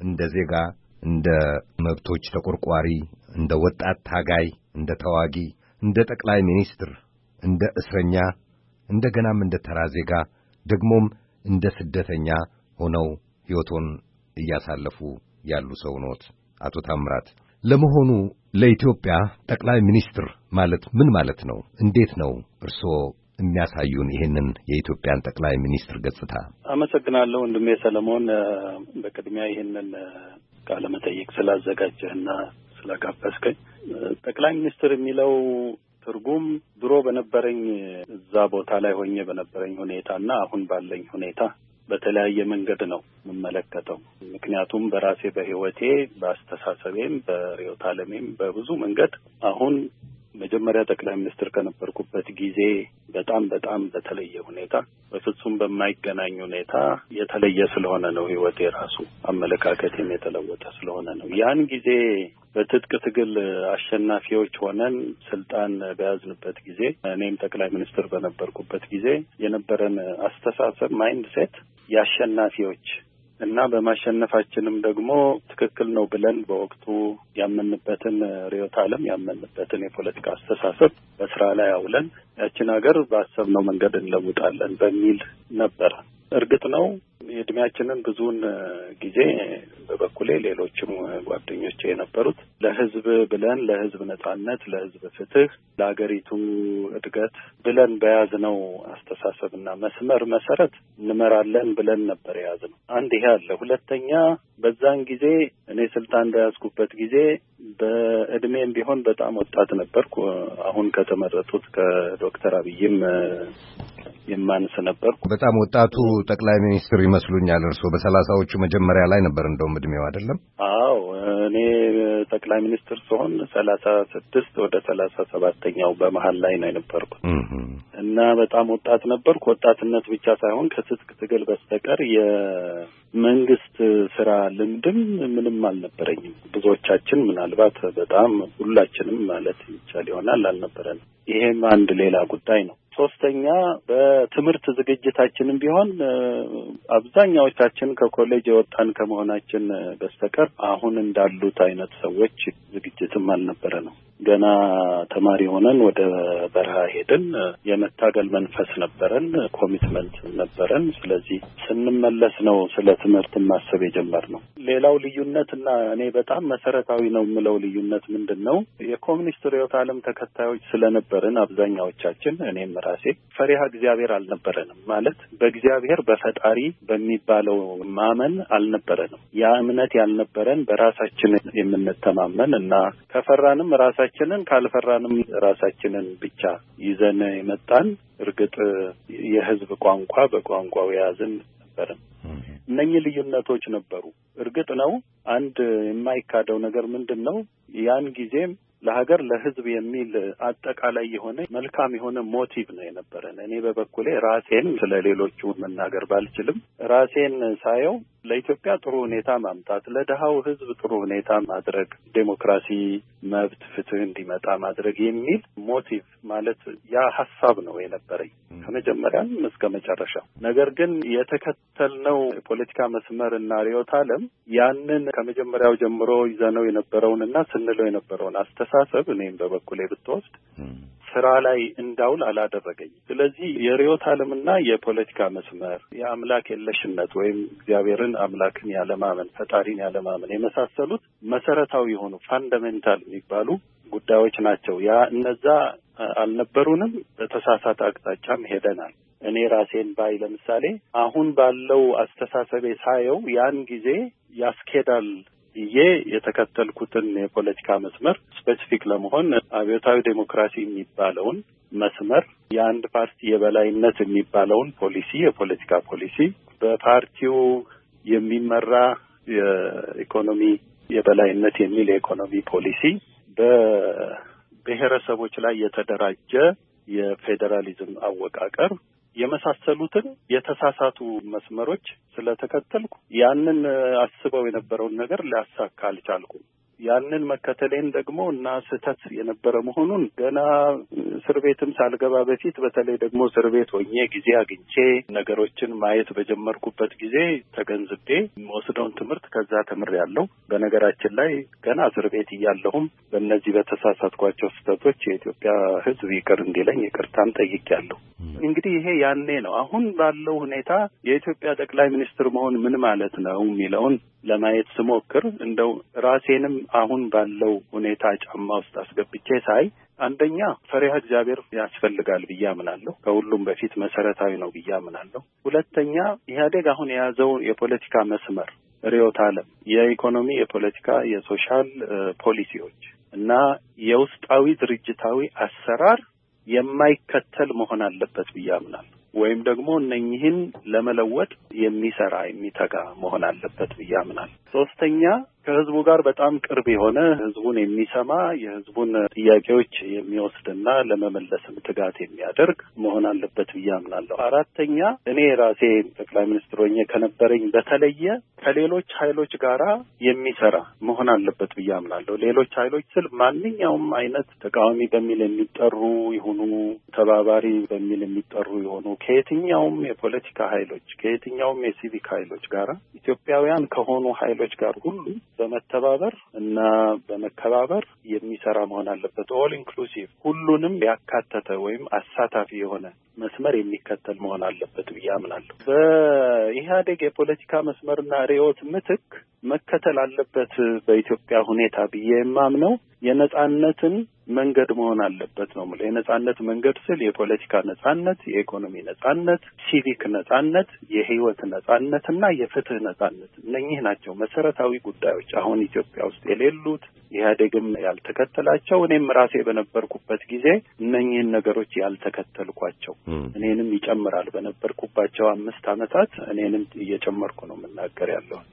እንደ ዜጋ፣ እንደ መብቶች ተቆርቋሪ፣ እንደ ወጣት ታጋይ፣ እንደ ተዋጊ፣ እንደ ጠቅላይ ሚኒስትር፣ እንደ እስረኛ፣ እንደገናም እንደ ተራ ዜጋ ደግሞም እንደ ስደተኛ ሆነው ሕይወቶን እያሳለፉ ያሉ ሰው ኖት አቶ ታምራት። ለመሆኑ ለኢትዮጵያ ጠቅላይ ሚኒስትር ማለት ምን ማለት ነው? እንዴት ነው እርስዎ የሚያሳዩን ይሄንን የኢትዮጵያን ጠቅላይ ሚኒስትር ገጽታ? አመሰግናለሁ ወንድሜ ሰለሞን፣ በቅድሚያ ይሄንን ቃለ መጠይቅ ስላዘጋጀህና ስለጋበዝከኝ። ጠቅላይ ሚኒስትር የሚለው ትርጉም ድሮ በነበረኝ እዛ ቦታ ላይ ሆኜ በነበረኝ ሁኔታና አሁን ባለኝ ሁኔታ በተለያየ መንገድ ነው የምመለከተው። ምክንያቱም በራሴ በህይወቴ በአስተሳሰቤም በርዕዮተ ዓለሜም በብዙ መንገድ አሁን መጀመሪያ ጠቅላይ ሚኒስትር ከነበርኩበት ጊዜ በጣም በተለየ ሁኔታ በፍጹም በማይገናኝ ሁኔታ የተለየ ስለሆነ ነው ህይወቴ ራሱ አመለካከቴም የተለወጠ ስለሆነ ነው። ያን ጊዜ በትጥቅ ትግል አሸናፊዎች ሆነን ስልጣን በያዝንበት ጊዜ እኔም ጠቅላይ ሚኒስትር በነበርኩበት ጊዜ የነበረን አስተሳሰብ ማይንድ ሴት የአሸናፊዎች እና በማሸነፋችንም ደግሞ ትክክል ነው ብለን በወቅቱ ያመንበትን ርዕዮተ ዓለም ያመንበትን የፖለቲካ አስተሳሰብ በስራ ላይ አውለን ያችን ሀገር ባሰብነው መንገድ እንለውጣለን በሚል ነበር። እርግጥ ነው የእድሜያችንን ብዙውን ጊዜ በበኩሌ ሌሎችም ጓደኞቼ የነበሩት ለህዝብ ብለን ለህዝብ ነጻነት፣ ለህዝብ ፍትህ፣ ለሀገሪቱ እድገት ብለን በያዝነው አስተሳሰብና መስመር መሰረት እንመራለን ብለን ነበር የያዝነው። አንድ ይሄ አለ። ሁለተኛ በዛን ጊዜ እኔ ስልጣን በያዝኩበት ጊዜ በእድሜም ቢሆን በጣም ወጣት ነበርኩ። አሁን ከተመረጡት ከዶክተር አብይም የማንስ ነበርኩ። በጣም ወጣቱ ጠቅላይ ሚኒስትር ይመስሉኛል። እርስዎ በሰላሳዎቹ መጀመሪያ ላይ ነበር እንደውም እድሜው አይደለም? አዎ እኔ ጠቅላይ ሚኒስትር ስሆን 36 ወደ 37ኛው በመሃል ላይ ነው የነበርኩት እና በጣም ወጣት ነበርኩ። ወጣትነት ብቻ ሳይሆን ከትጥቅ ትግል በስተቀር የመንግስት ስራ ልምድም ምንም አልነበረኝም። ብዙዎቻችን ምናልባት በጣም ሁላችንም ማለት ይቻል ይሆናል አልነበረንም። ይሄም አንድ ሌላ ጉዳይ ነው። ሶስተኛ በትምህርት ዝግጅታችንም ቢሆን አብዛኛዎቻችን ከኮሌጅ የወጣን ከመሆናችን በስተቀር አሁን እንዳሉት አይነት ሰዎች ዝግጅትም አልነበረንም። ገና ተማሪ ሆነን ወደ በረሃ ሄድን። የመታገል መንፈስ ነበረን፣ ኮሚትመንት ነበረን። ስለዚህ ስንመለስ ነው ስለ ትምህርት ማሰብ የጀመርነው። ሌላው ልዩነትና እኔ በጣም መሰረታዊ ነው የምለው ልዩነት ምንድነው? የኮሚኒስት ርዕዮተ ዓለም ተከታዮች ስለነበርን አብዛኛዎቻችን እኔም ራሴ ፈሪሃ እግዚአብሔር አልነበረንም። ማለት በእግዚአብሔር በፈጣሪ በሚባለው ማመን አልነበረንም። ያ እምነት ያልነበረን በራሳችን የምንተማመን እና ከፈራንም ራሳችንን ካልፈራንም ራሳችንን ብቻ ይዘን የመጣን እርግጥ የህዝብ ቋንቋ በቋንቋው የያዝን ነበርን። እነኚህ ልዩነቶች ነበሩ። እርግጥ ነው አንድ የማይካደው ነገር ምንድነው? ያን ጊዜም ለሀገር ለህዝብ የሚል አጠቃላይ የሆነ መልካም የሆነ ሞቲቭ ነው የነበረን። እኔ በበኩሌ ራሴን ስለሌሎቹ መናገር ባልችልም ራሴን ሳየው ለኢትዮጵያ ጥሩ ሁኔታ ማምጣት፣ ለደሃው ህዝብ ጥሩ ሁኔታ ማድረግ፣ ዴሞክራሲ፣ መብት፣ ፍትህ እንዲመጣ ማድረግ የሚል ሞቲቭ ማለት ያ ሀሳብ ነው የነበረኝ ከመጀመሪያም እስከ መጨረሻ። ነገር ግን የተከተልነው የፖለቲካ መስመር እና ርዕዮተ ዓለም ያንን ከመጀመሪያው ጀምሮ ይዘነው የነበረውንና ስንለው የነበረውን አስተሳሰብ እኔም በበኩሌ ብትወስድ ስራ ላይ እንዳውል አላደረገኝ። ስለዚህ የርዕዮተ ዓለምና የፖለቲካ መስመር የአምላክ የለሽነት ወይም እግዚአብሔርን አምላክን ያለማመን፣ ፈጣሪን ያለማመን የመሳሰሉት መሰረታዊ የሆኑ ፋንዳሜንታል የሚባሉ ጉዳዮች ናቸው። ያ እነዛ አልነበሩንም። በተሳሳተ አቅጣጫም ሄደናል። እኔ ራሴን ባይ ለምሳሌ አሁን ባለው አስተሳሰቤ ሳየው ያን ጊዜ ያስኬዳል ይሄ የተከተልኩትን የፖለቲካ መስመር ስፔሲፊክ ለመሆን አብዮታዊ ዴሞክራሲ የሚባለውን መስመር፣ የአንድ ፓርቲ የበላይነት የሚባለውን ፖሊሲ፣ የፖለቲካ ፖሊሲ፣ በፓርቲው የሚመራ የኢኮኖሚ የበላይነት የሚል የኢኮኖሚ ፖሊሲ፣ በብሔረሰቦች ላይ የተደራጀ የፌዴራሊዝም አወቃቀር የመሳሰሉትን የተሳሳቱ መስመሮች ስለተከተልኩ ያንን አስበው የነበረውን ነገር ሊያሳካ አልቻልኩም። ያንን መከተሌን ደግሞ እና ስህተት የነበረ መሆኑን ገና እስር ቤትም ሳልገባ በፊት በተለይ ደግሞ እስር ቤት ሆኜ ጊዜ አግኝቼ ነገሮችን ማየት በጀመርኩበት ጊዜ ተገንዝቤ ወስደውን ትምህርት ከዛ ተምሬያለሁ። በነገራችን ላይ ገና እስር ቤት እያለሁም በእነዚህ በተሳሳትኳቸው ስህተቶች የኢትዮጵያ ሕዝብ ይቅር እንዲለኝ ይቅርታን ጠይቄያለሁ። እንግዲህ ይሄ ያኔ ነው። አሁን ባለው ሁኔታ የኢትዮጵያ ጠቅላይ ሚኒስትር መሆን ምን ማለት ነው የሚለውን ለማየት ስሞክር እንደው ራሴንም አሁን ባለው ሁኔታ ጫማ ውስጥ አስገብቼ ሳይ አንደኛ ፈሪሃ እግዚአብሔር ያስፈልጋል ብዬ አምናለሁ። ከሁሉም በፊት መሰረታዊ ነው ብዬ አምናለሁ። ሁለተኛ ኢህአዴግ አሁን የያዘው የፖለቲካ መስመር ርዕዮተ ዓለም፣ የኢኮኖሚ፣ የፖለቲካ፣ የሶሻል ፖሊሲዎች እና የውስጣዊ ድርጅታዊ አሰራር የማይከተል መሆን አለበት ብዬ አምናለሁ። ወይም ደግሞ እነኚህን ለመለወጥ የሚሰራ የሚተጋ መሆን አለበት ብዬ አምናለሁ። ሶስተኛ ከህዝቡ ጋር በጣም ቅርብ የሆነ ህዝቡን የሚሰማ የህዝቡን ጥያቄዎች የሚወስድና ለመመለስም ትጋት የሚያደርግ መሆን አለበት ብዬ አምናለሁ። አራተኛ እኔ ራሴ ጠቅላይ ሚኒስትር ሆኜ ከነበረኝ በተለየ ከሌሎች ኃይሎች ጋራ የሚሰራ መሆን አለበት ብዬ አምናለሁ። ሌሎች ኃይሎች ስል ማንኛውም አይነት ተቃዋሚ በሚል የሚጠሩ ይሁኑ ተባባሪ በሚል የሚጠሩ ይሁኑ ከየትኛውም የፖለቲካ ኃይሎች ከየትኛውም የሲቪክ ኃይሎች ጋራ ኢትዮጵያውያን ከሆኑ ኃይሎች ጋር ሁሉ በመተባበር እና በመከባበር የሚሰራ መሆን አለበት። ኦል ኢንክሉሲቭ ሁሉንም ያካተተ ወይም አሳታፊ የሆነ መስመር የሚከተል መሆን አለበት ብዬ አምናለሁ። በኢህአዴግ የፖለቲካ መስመርና ርዕዮት ምትክ መከተል አለበት በኢትዮጵያ ሁኔታ ብዬ የማምነው የነጻነትን መንገድ መሆን አለበት ነው ማለት። የነጻነት መንገድ ስል የፖለቲካ ነጻነት፣ የኢኮኖሚ ነጻነት፣ ሲቪክ ነጻነት፣ የህይወት ነጻነት እና የፍትህ ነጻነት። እነኚህ ናቸው መሰረታዊ ጉዳዮች አሁን ኢትዮጵያ ውስጥ የሌሉት ኢህአዴግም ያልተከተላቸው እኔም ራሴ በነበርኩበት ጊዜ እነኚህን ነገሮች ያልተከተልኳቸው እኔንም ይጨምራል። በነበርኩባቸው 5 ዓመታት እኔንም እየጨመርኩ ነው የምናገር ያለሁት።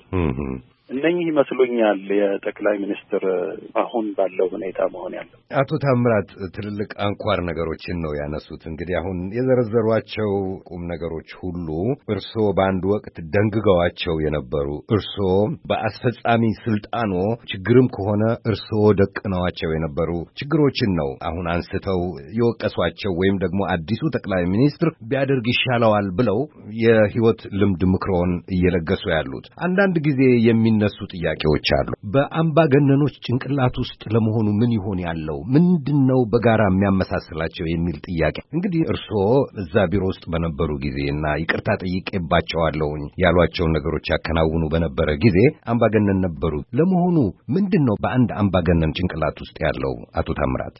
እነኚህ ይመስሉኛል የጠቅላይ ሚኒስትር አሁን ባለው ሁኔታ መሆን ያለው። አቶ ታምራት ትልልቅ አንኳር ነገሮችን ነው ያነሱት። እንግዲህ አሁን የዘረዘሯቸው ቁም ነገሮች ሁሉ እርስዎ በአንድ ወቅት ደንግገዋቸው የነበሩ እርስዎ በአስፈጻሚ ስልጣኖ ችግርም ከሆነ እርስዎ ደቅነዋቸው የነበሩ ችግሮችን ነው አሁን አንስተው የወቀሷቸው ወይም ደግሞ አዲሱ ጠቅላይ ሚኒስትር ቢያደርግ ይሻለዋል ብለው የህይወት ልምድ ምክሮን እየለገሱ ያሉት። አንዳንድ ጊዜ የሚነሱ ጥያቄዎች አሉ። በአምባገነኖች ጭንቅላት ውስጥ ለመሆኑ ምን ይሆን ያለው? ምንድነው በጋራ የሚያመሳስላቸው የሚል ጥያቄ። እንግዲህ እርስዎ እዛ ቢሮ ውስጥ በነበሩ ጊዜና ይቅርታ ጠይቄባቸዋለሁ ያሏቸውን ነገሮች ያከናውኑ በነበረ ጊዜ አምባገነን ነበሩ። ለመሆኑ ምንድነው በአንድ አምባገነን ጭንቅላት ውስጥ ያለው? አቶ ታምራት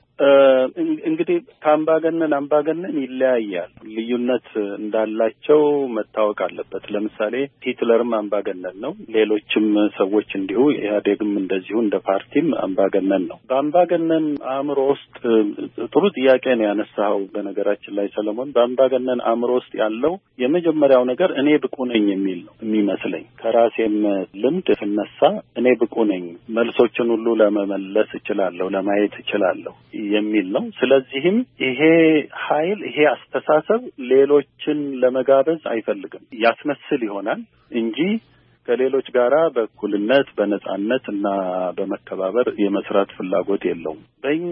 እንግዲህ ከአምባገነን አምባገነን ይለያያል። ልዩነት እንዳላቸው መታወቅ አለበት። ለምሳሌ ሂትለርም አምባገነን ነው። ሌሎችም ሰዎች እንዲሁ ኢህአዴግም እንደዚሁ እንደ ፓርቲም አምባገነን ነው። በአምባገነን አእምሮ ውስጥ ጥሩ ጥያቄ ነው ያነሳኸው። በነገራችን ላይ ሰለሞን በአምባገነን አእምሮ ውስጥ ያለው የመጀመሪያው ነገር እኔ ብቁ ነኝ የሚል ነው የሚመስለኝ። ከራሴም ልምድ ስነሳ እኔ ብቁ ነኝ፣ መልሶችን ሁሉ ለመመለስ እችላለሁ፣ ለማየት እችላለሁ የሚል ነው። ስለዚህም ይሄ ኃይል ይሄ አስተሳሰብ ሌሎችን ለመጋበዝ አይፈልግም። ያስመስል ይሆናል እንጂ ከሌሎች ጋራ በእኩልነት በነጻነት እና በመከባበር የመስራት ፍላጎት የለውም።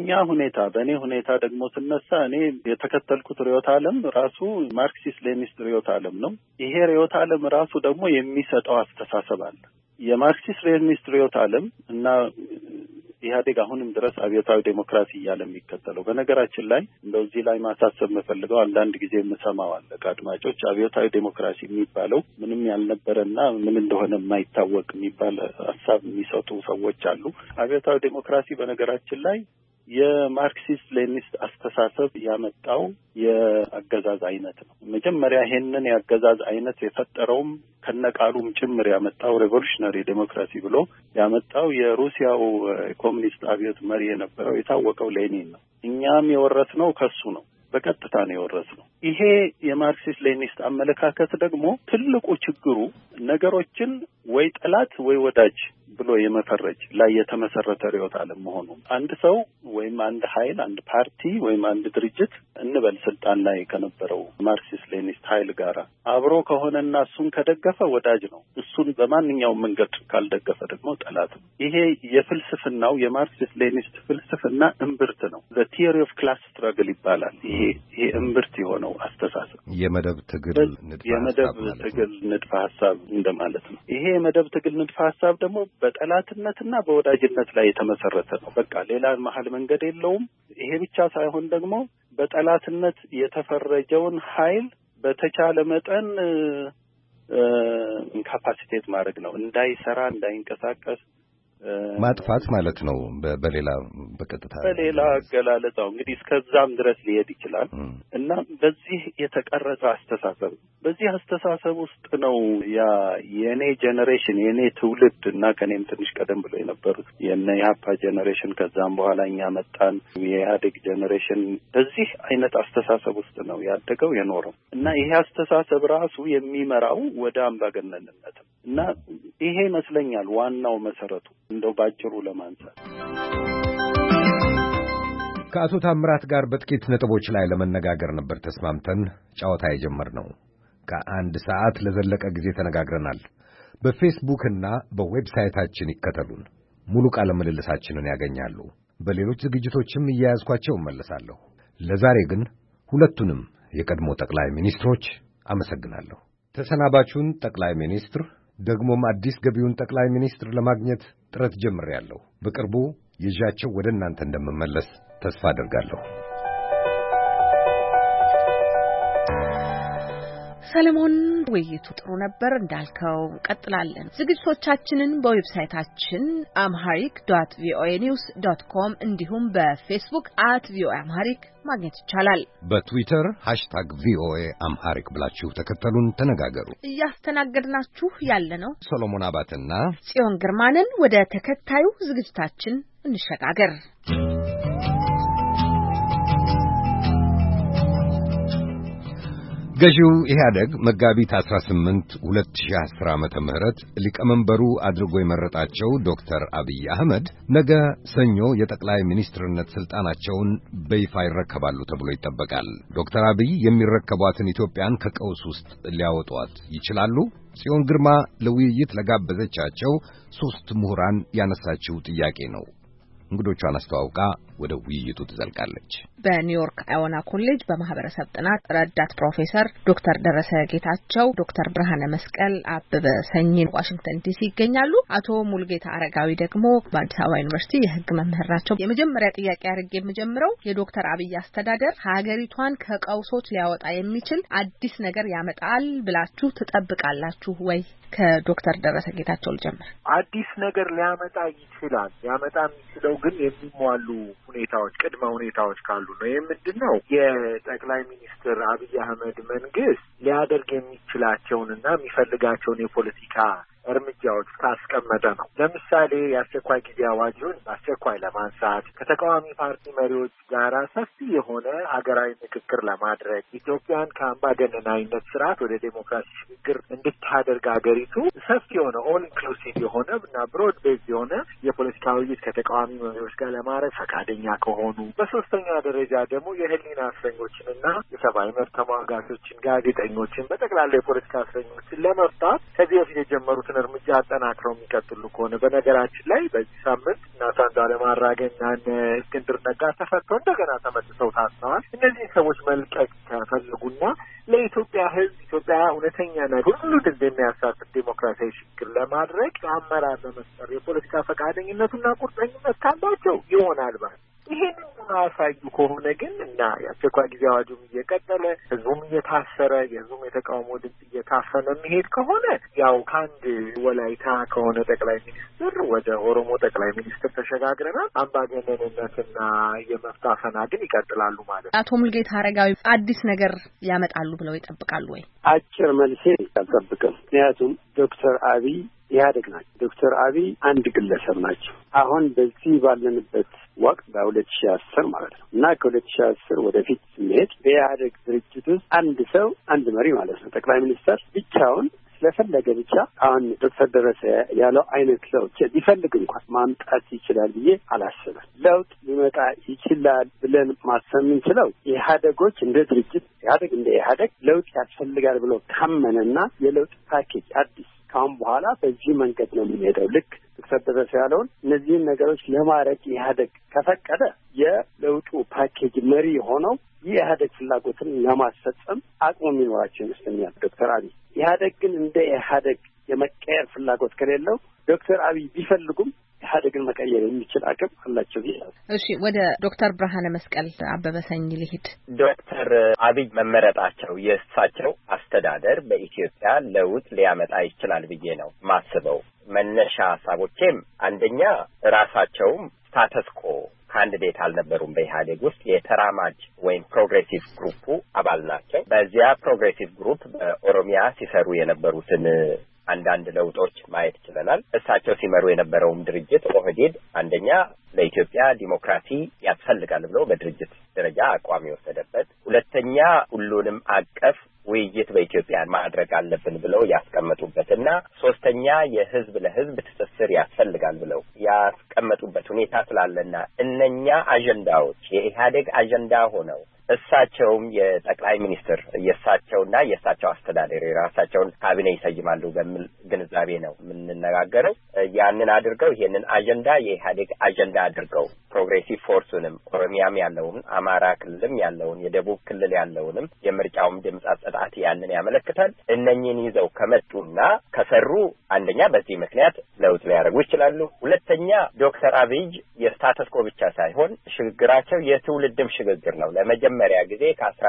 በእኔ ሁኔታ ደግሞ ስነሳ እኔ የተከተልኩት ርዕዮተ ዓለም ራሱ ማርክሲስት ሌኒስት ርዕዮተ ዓለም ነው። ይሄ ርዕዮተ ዓለም ራሱ ደግሞ የሚሰጠው አስተሳሰብ አለ። የማርክሲስት ሌኒስት ርዕዮተ ዓለም እና ኢህአዴግ አሁንም ድረስ አብዮታዊ ዴሞክራሲ እያለ የሚከተለው። በነገራችን ላይ እንደው እዚህ ላይ ማሳሰብ የምፈልገው አንዳንድ ጊዜ የምሰማው አለ ከአድማጮች አብዮታዊ ዴሞክራሲ የሚባለው ምንም ያልነበረና ምን እንደሆነ የማይታወቅ የሚባል ሀሳብ የሚሰጡ ሰዎች አሉ። አብዮታዊ ዴሞክራሲ በነገራችን ላይ የማርክሲስት ሌኒስት አስተሳሰብ ያመጣው የአገዛዝ አይነት ነው። መጀመሪያ ይሄንን የአገዛዝ አይነት የፈጠረውም ከነቃሉም ጭምር ያመጣው ሬቮሉሽነሪ ዴሞክራሲ ብሎ ያመጣው የሩሲያው ኮሙኒስት አብዮት መሪ የነበረው የታወቀው ሌኒን ነው። እኛም የወረስነው ከሱ ነው። በቀጥታ ነው የወረስነው። ይሄ የማርክሲስት ሌኒስት አመለካከት ደግሞ ትልቁ ችግሩ ነገሮችን ወይ ጠላት ወይ ወዳጅ ብሎ የመፈረጅ ላይ የተመሰረተ ርዕዮተ ዓለም መሆኑ አንድ ሰው ወይም አንድ ኃይል አንድ ፓርቲ ወይም አንድ ድርጅት እንበል ስልጣን ላይ ከነበረው ማርክሲስት ሌኒስት ኃይል ጋር አብሮ ከሆነና እሱን ከደገፈ ወዳጅ ነው። እሱን በማንኛውም መንገድ ካልደገፈ ደግሞ ጠላት ነው። ይሄ የፍልስፍናው የማርክሲስት ሌኒስት ፍልስፍና እምብርት ነው። the theory of class struggle ይባላል። ይሄ እምብርት የሆነው አስተሳሰብ የመደብ ትግል ንድፈ ሐሳብ እንደማለት ነው። ይሄ የመደብ ትግል ንድፈ ሐሳብ ደግሞ በጠላትነትና በወዳጅነት ላይ የተመሰረተ ነው። በቃ ሌላ መሀል መንገድ የለውም። ይሄ ብቻ ሳይሆን ደግሞ በጠላትነት የተፈረጀውን ኃይል በተቻለ መጠን ኢንካፓሲቴት ማድረግ ነው። እንዳይሰራ እንዳይንቀሳቀስ ማጥፋት ማለት ነው። በሌላ አገላለጻው እንግዲህ እስከዛም ድረስ ሊሄድ ይችላል እና በዚህ የተቀረጸ አስተሳሰብ በዚህ አስተሳሰብ ውስጥ ነው የኔ ጄኔሬሽን የኔ ትውልድ እና ከኔም ትንሽ ቀደም ብሎ የነበሩት የነ ያፓ ጄኔሬሽን ከዛም በኋላ እኛ መጣን የኢህአዴግ ጄኔሬሽን በዚህ አይነት አስተሳሰብ ውስጥ ነው ያደገው የኖረው እና ይሄ አስተሳሰብ ራሱ የሚመራው ወደ አምባገነንነት እና ይሄ ይመስለኛል ዋናው መሰረቱ እንደው ባጭሩ ለማንሳት። ከአቶ ታምራት ጋር በጥቂት ነጥቦች ላይ ለመነጋገር ነበር ተስማምተን ጨዋታ የጀመርነው። ከአንድ ሰዓት ለዘለቀ ጊዜ ተነጋግረናል። በፌስቡክና በዌብሳይታችን ይከተሉን። ሙሉ ቃለ ምልልሳችንን ያገኛሉ። በሌሎች ዝግጅቶችም እያያዝኳቸው እመለሳለሁ። ለዛሬ ግን ሁለቱንም የቀድሞ ጠቅላይ ሚኒስትሮች አመሰግናለሁ። ተሰናባቹን ጠቅላይ ሚኒስትር ደግሞም አዲስ ገቢውን ጠቅላይ ሚኒስትር ለማግኘት ጥረት ጀምሬያለሁ። በቅርቡ ይዣቸው ወደ እናንተ እንደምመለስ ተስፋ አደርጋለሁ። ሰለሞን፣ ውይይቱ ጥሩ ነበር እንዳልከው ቀጥላለን። ዝግጅቶቻችንን በዌብሳይታችን amharic.voanews.com እንዲሁም በፌስቡክ @voaamharic ማግኘት ይቻላል። በትዊተር #VOA አምሃሪክ ብላችሁ ተከተሉን፣ ተነጋገሩ። እያስተናገድናችሁ ያለነው ሰሎሞን አባተና ጽዮን ግርማንን። ወደ ተከታዩ ዝግጅታችን እንሸጋገር። ገዢው ኢህአደግ መጋቢት 18 2010 ዓመተ ምህረት ሊቀመንበሩ አድርጎ የመረጣቸው ዶክተር አብይ አህመድ ነገ ሰኞ የጠቅላይ ሚኒስትርነት ስልጣናቸውን በይፋ ይረከባሉ ተብሎ ይጠበቃል። ዶክተር አብይ የሚረከቧትን ኢትዮጵያን ከቀውስ ውስጥ ሊያወጧት ይችላሉ? ጽዮን ግርማ ለውይይት ለጋበዘቻቸው 3 ምሁራን ያነሳችው ጥያቄ ነው። እንግዶቿን አስተዋውቃ ወደ ውይይቱ ትዘልቃለች። በኒውዮርክ አዮና ኮሌጅ በማህበረሰብ ጥናት ረዳት ፕሮፌሰር ዶክተር ደረሰ ጌታቸው፣ ዶክተር ብርሃነ መስቀል አበበ ሰኚን ዋሽንግተን ዲሲ ይገኛሉ። አቶ ሙልጌታ አረጋዊ ደግሞ በአዲስ አበባ ዩኒቨርሲቲ የሕግ መምህር ናቸው። የመጀመሪያ ጥያቄ አድርጌ የምጀምረው የዶክተር አብይ አስተዳደር ሀገሪቷን ከቀውሶች ሊያወጣ የሚችል አዲስ ነገር ያመጣል ብላችሁ ትጠብቃላችሁ ወይ? ከዶክተር ደረሰ ጌታቸው ልጀምር። አዲስ ነገር ሊያመጣ ይችላል። ሊያመጣ የሚችለው ግን የሚሟሉ ሁኔታዎች ቅድመ ሁኔታዎች ካሉ ነው። ይህ ምንድነው? የጠቅላይ ሚኒስትር አብይ አህመድ መንግስት ሊያደርግ የሚችላቸውንና የሚፈልጋቸውን የፖለቲካ እርምጃዎች ካስቀመጠ ነው። ለምሳሌ የአስቸኳይ ጊዜ አዋጁን በአስቸኳይ ለማንሳት ከተቃዋሚ ፓርቲ መሪዎች ጋራ ሰፊ የሆነ ሀገራዊ ምክክር ለማድረግ ኢትዮጵያን ከአምባገነናዊነት ስርዓት ወደ ዴሞክራሲ ሽግግር እንድታደርግ ሀገሪቱ ሰፊ የሆነ ኦል ኢንክሉሲቭ የሆነ እና ብሮድ ቤዝ የሆነ የፖለቲካ ውይይት ከተቃዋሚ መሪዎች ጋር ለማድረግ ፈቃደኛ ከሆኑ፣ በሶስተኛ ደረጃ ደግሞ የህሊና እስረኞችንና የሰብአዊ መብት ተሟጋቾችን፣ ጋዜጠኞችን፣ በጠቅላላ የፖለቲካ እስረኞችን ለመፍታት ከዚህ በፊት የጀመሩትን እርምጃ አጠናክረው የሚቀጥሉ ከሆነ በነገራችን ላይ በዚህ ሳምንት እና አንዱዓለም አራጌና እስክንድር ነጋ ተፈተው እንደገና ተመልሰው ታስረዋል። እነዚህ ሰዎች መልቀቅ ከፈለጉና ለኢትዮጵያ ሕዝብ ኢትዮጵያ እውነተኛና ሁሉን እንደሚያሳትፍ ዴሞክራሲያዊ ሽግግር ለማድረግ አመራር ለመስጠት የፖለቲካ ፈቃደኝነቱና ቁርጠኝነት ካላቸው ይሆናል ማለት ይሄንን ማሳዩ ከሆነ ግን እና የአስቸኳይ ጊዜ አዋጁም እየቀጠለ ህዝቡም እየታሰረ የህዝቡም የተቃውሞ ድምጽ እየታፈነ የሚሄድ ከሆነ ያው ከአንድ ወላይታ ከሆነ ጠቅላይ ሚኒስትር ወደ ኦሮሞ ጠቅላይ ሚኒስትር ተሸጋግረናል። አምባገነንነትና የመፍታፈና ግን ይቀጥላሉ ማለት ነው። አቶ ሙልጌታ አረጋዊ አዲስ ነገር ያመጣሉ ብለው ይጠብቃሉ ወይ? አጭር መልሴ አልጠብቅም። ምክንያቱም ዶክተር አብይ ኢህአዴግ ናቸው። ዶክተር አብይ አንድ ግለሰብ ናቸው። አሁን በዚህ ባለንበት ወቅት በ2010 ማለት ነው እና ከ2010 ወደፊት ስንሄድ በኢህአዴግ ድርጅት ውስጥ አንድ ሰው አንድ መሪ ማለት ነው ጠቅላይ ሚኒስትር ብቻውን ስለፈለገ ብቻ አሁን ዶክተር ደረሰ ያለው አይነት ለውጥ ቢፈልግ እንኳን ማምጣት ይችላል ብዬ አላስብም። ለውጥ ሊመጣ ይችላል ብለን ማሰብ የምንችለው ኢህአዴጎች እንደ ድርጅት ኢህአዴግ እንደ ኢህአዴግ ለውጥ ያስፈልጋል ብሎ ካመነና የለውጥ ፓኬጅ አዲስ ካሁን በኋላ በዚህ መንገድ ነው የሚሄደው። ልክ ዶክተር ደረሰ ያለውን እነዚህን ነገሮች ለማድረግ ኢህአዴግ ከፈቀደ የለውጡ ፓኬጅ መሪ ሆነው የኢህአዴግ ፍላጎትን ለማስፈጸም አቅሙ የሚኖራቸው ይመስለኛል ዶክተር አብይ። ኢህአዴግ ግን እንደ ኢህአዴግ የመቀየር ፍላጎት ከሌለው ዶክተር አብይ ቢፈልጉም ኢህአዴግን መቀየር የሚችል አቅም አላቸው ይላል። እሺ ወደ ዶክተር ብርሃነ መስቀል አበበሰኝ ልሂድ። ዶክተር አብይ መመረጣቸው የእሳቸው አስተዳደር በኢትዮጵያ ለውጥ ሊያመጣ ይችላል ብዬ ነው ማስበው። መነሻ ሀሳቦቼም አንደኛ ራሳቸውም ስታተስኮ ካንዲዴት አልነበሩም በኢህአዴግ ውስጥ የተራማጅ ወይም ፕሮግሬሲቭ ግሩፑ አባል ናቸው። በዚያ ፕሮግሬሲቭ ግሩፕ በኦሮሚያ ሲሰሩ የነበሩትን አንዳንድ ለውጦች ማየት ችለናል። እሳቸው ሲመሩ የነበረውም ድርጅት ኦህዴድ አንደኛ ለኢትዮጵያ ዲሞክራሲ ያስፈልጋል ብሎ በድርጅት ደረጃ አቋም የወሰደበት፣ ሁለተኛ ሁሉንም አቀፍ ውይይት በኢትዮጵያ ማድረግ አለብን ብለው ያስቀመጡበትና ሶስተኛ የህዝብ ለህዝብ ትስስር ያስፈልጋል ብለው ያስቀመጡበት ሁኔታ ስላለና እነኛ አጀንዳዎች የኢህአዴግ አጀንዳ ሆነው እሳቸውም የጠቅላይ ሚኒስትር የእሳቸው አስተዳደር የራሳቸውን ካቢኔ ይሰይማሉ በሚል ግንዛቤ ነው የምንነጋገረው። ያንን አድርገው ይሄንን አጀንዳ የኢህአዴግ አጀንዳ አድርገው ፕሮግሬሲቭ ፎርሱንም ኦሮሚያም ያለውን አማራ ክልልም ያለውን የደቡብ ክልል ያለውንም የምርጫውም ድምፅ አሰጣጥ ያንን ያመለክታል። እነኚህን ይዘው ከመጡና ከሰሩ አንደኛ በዚህ ምክንያት ለውጥ ሊያደርጉ ይችላሉ። ሁለተኛ ዶክተር አብይ የስታተስ ኮ ብቻ ሳይሆን ሽግግራቸው የትውልድም ሽግግር ነው። ለመጀመሪያ ጊዜ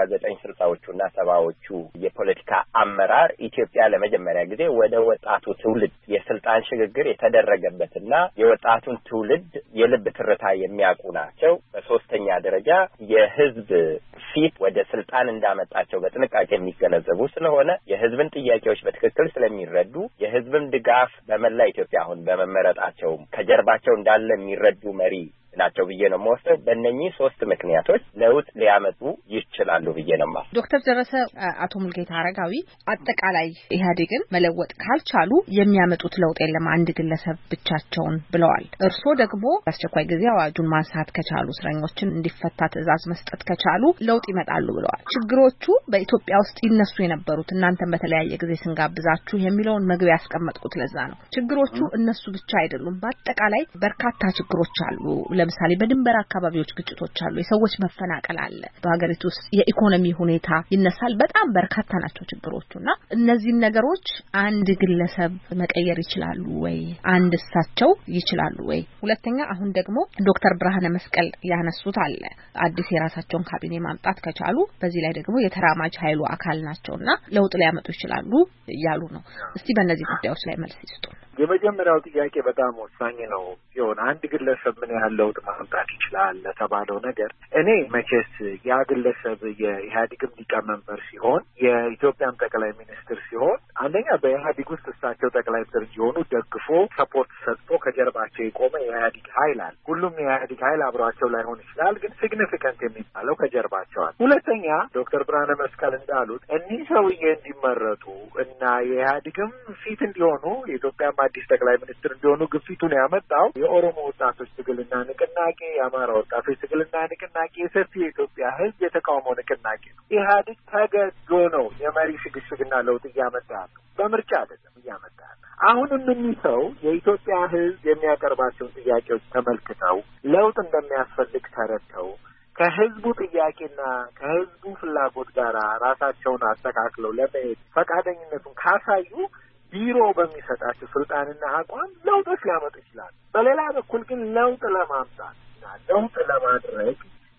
ከ1960ዎቹና 70ዎቹ የፖለቲካ አመራር ኢትዮጵያ ለመጀመሪያ ጊዜ ወደ ወጣቱ ትውልድ የስልጣን ሽግግር የተደረገበትና የወጣቱን ትውልድ የልብ ትርታ የሚያውቁ ናቸው። በሶስተኛ ደረጃ የህዝብ ፊት ወደ ስልጣን እንዳመጣቸው በጥንቃቄ የሚገነዘቡ ስለሆነ የህዝብን ጥያቄዎች በትክክል ስለሚረዱ የህዝብን ድጋፍ በመላ ኢትዮጵያ አሁን በመመረጣቸው ከጀርባቸው እንዳለ የሚረዱ መሪ ናቸው ብዬ ነው የምወስደው። በእነኚህ ሶስት ምክንያቶች ለውጥ ሊያመጡ ይችላሉ ብዬ ነው የማስበው። ዶክተር ደረሰ አቶ ሙልጌታ አረጋዊ አጠቃላይ ኢህአዴግን መለወጥ ካልቻሉ የሚያመጡት ለውጥ የለም አንድ ግለሰብ ብቻቸውን ብለዋል። እርስዎ ደግሞ አስቸኳይ ጊዜ አዋጁን ማንሳት ከቻሉ እስረኞችን እንዲፈታ ትዕዛዝ መስጠት ከቻሉ ለውጥ ይመጣሉ ብለዋል። ችግሮቹ በኢትዮጵያ ውስጥ ይነሱ የነበሩት እናንተም በተለያየ ጊዜ ስንጋብዛችሁ የሚለውን መግቢያ ያስቀመጥኩት ለዛ ነው። ችግሮቹ እነሱ ብቻ አይደሉም። በአጠቃላይ በርካታ ችግሮች አሉ። ለምሳሌ በድንበር አካባቢዎች ግጭቶች አሉ። የሰዎች መፈናቀል አለ። በሀገሪቱ ውስጥ የኢኮኖሚ ሁኔታ ይነሳል። በጣም በርካታ ናቸው ችግሮቹና እነዚህ ነገሮች አንድ ግለሰብ መቀየር ይችላሉ ወይ? አንድ እሳቸው ይችላሉ ወይ? ሁለተኛ አሁን ደግሞ ዶክተር ብርሃነ መስቀል ያነሱት አለ አዲስ የራሳቸውን ካቢኔ ማምጣት ከቻሉ በዚህ ላይ ደግሞ የተራማጅ ኃይሉ አካል ናቸውና ለውጥ ሊያመጡ ይችላሉ እያሉ ነው። እስቲ በእነዚህ ጉዳዮች ላይ መልስ ይስጡ። የመጀመሪያው ጥያቄ በጣም ወሳኝ ነው። ሲሆን አንድ ግለሰብ ምን ያህል ለውጥ ማምጣት ይችላል ለተባለው ነገር እኔ መቼስ ያ ግለሰብ የኢህአዴግም ሊቀመንበር ሲሆን የኢትዮጵያም ጠቅላይ ሚኒስትር ሲሆን አንደኛ በኢህአዴግ ውስጥ እሳቸው ጠቅላይ ሚኒስትር እንዲሆኑ ደግፎ ሰፖርት ሰጥቶ ከጀርባቸው የቆመ የኢህአዴግ ኃይል አለ። ሁሉም የኢህአዴግ ኃይል አብሯቸው ላይሆን ይችላል፣ ግን ሲግኒፊካንት የሚባለው ከጀርባቸው አለ። ሁለተኛ ዶክተር ብርሃነ መስቀል እንዳሉት እኒህ ሰውዬ እንዲመረጡ እና የኢህአዴግም ፊት እንዲሆኑ የኢትዮጵያም አዲስ ጠቅላይ ሚኒስትር እንዲሆኑ ግፊቱን ያመጣው የኦሮሞ ወጣቶች ትግልና ንቅናቄ፣ የአማራ ወጣቶች ትግልና ንቅናቄ፣ የሰፊ የኢትዮጵያ ሕዝብ የተቃውሞ ንቅናቄ ነው። ኢህአዴግ ተገዶ ነው የመሪ ሽግሽግና ለውጥ እያመጣ ያለው፣ በምርጫ አይደለም እያመጣ ያለው። አሁንም እኒህ ሰው የኢትዮጵያ ሕዝብ የሚያቀርባቸውን ጥያቄዎች ተመልክተው ለውጥ እንደሚያስፈልግ ተረድተው ከህዝቡ ጥያቄና ከህዝቡ ፍላጎት ጋር ራሳቸውን አስተካክለው ለመሄድ ፈቃደኝነቱን ካሳዩ ቢሮ በሚሰጣቸው ስልጣንና አቋም ለውጦች ሊያመጡ ይችላል። በሌላ በኩል ግን ለውጥ ለማምጣትና ለውጥ ለማድረግ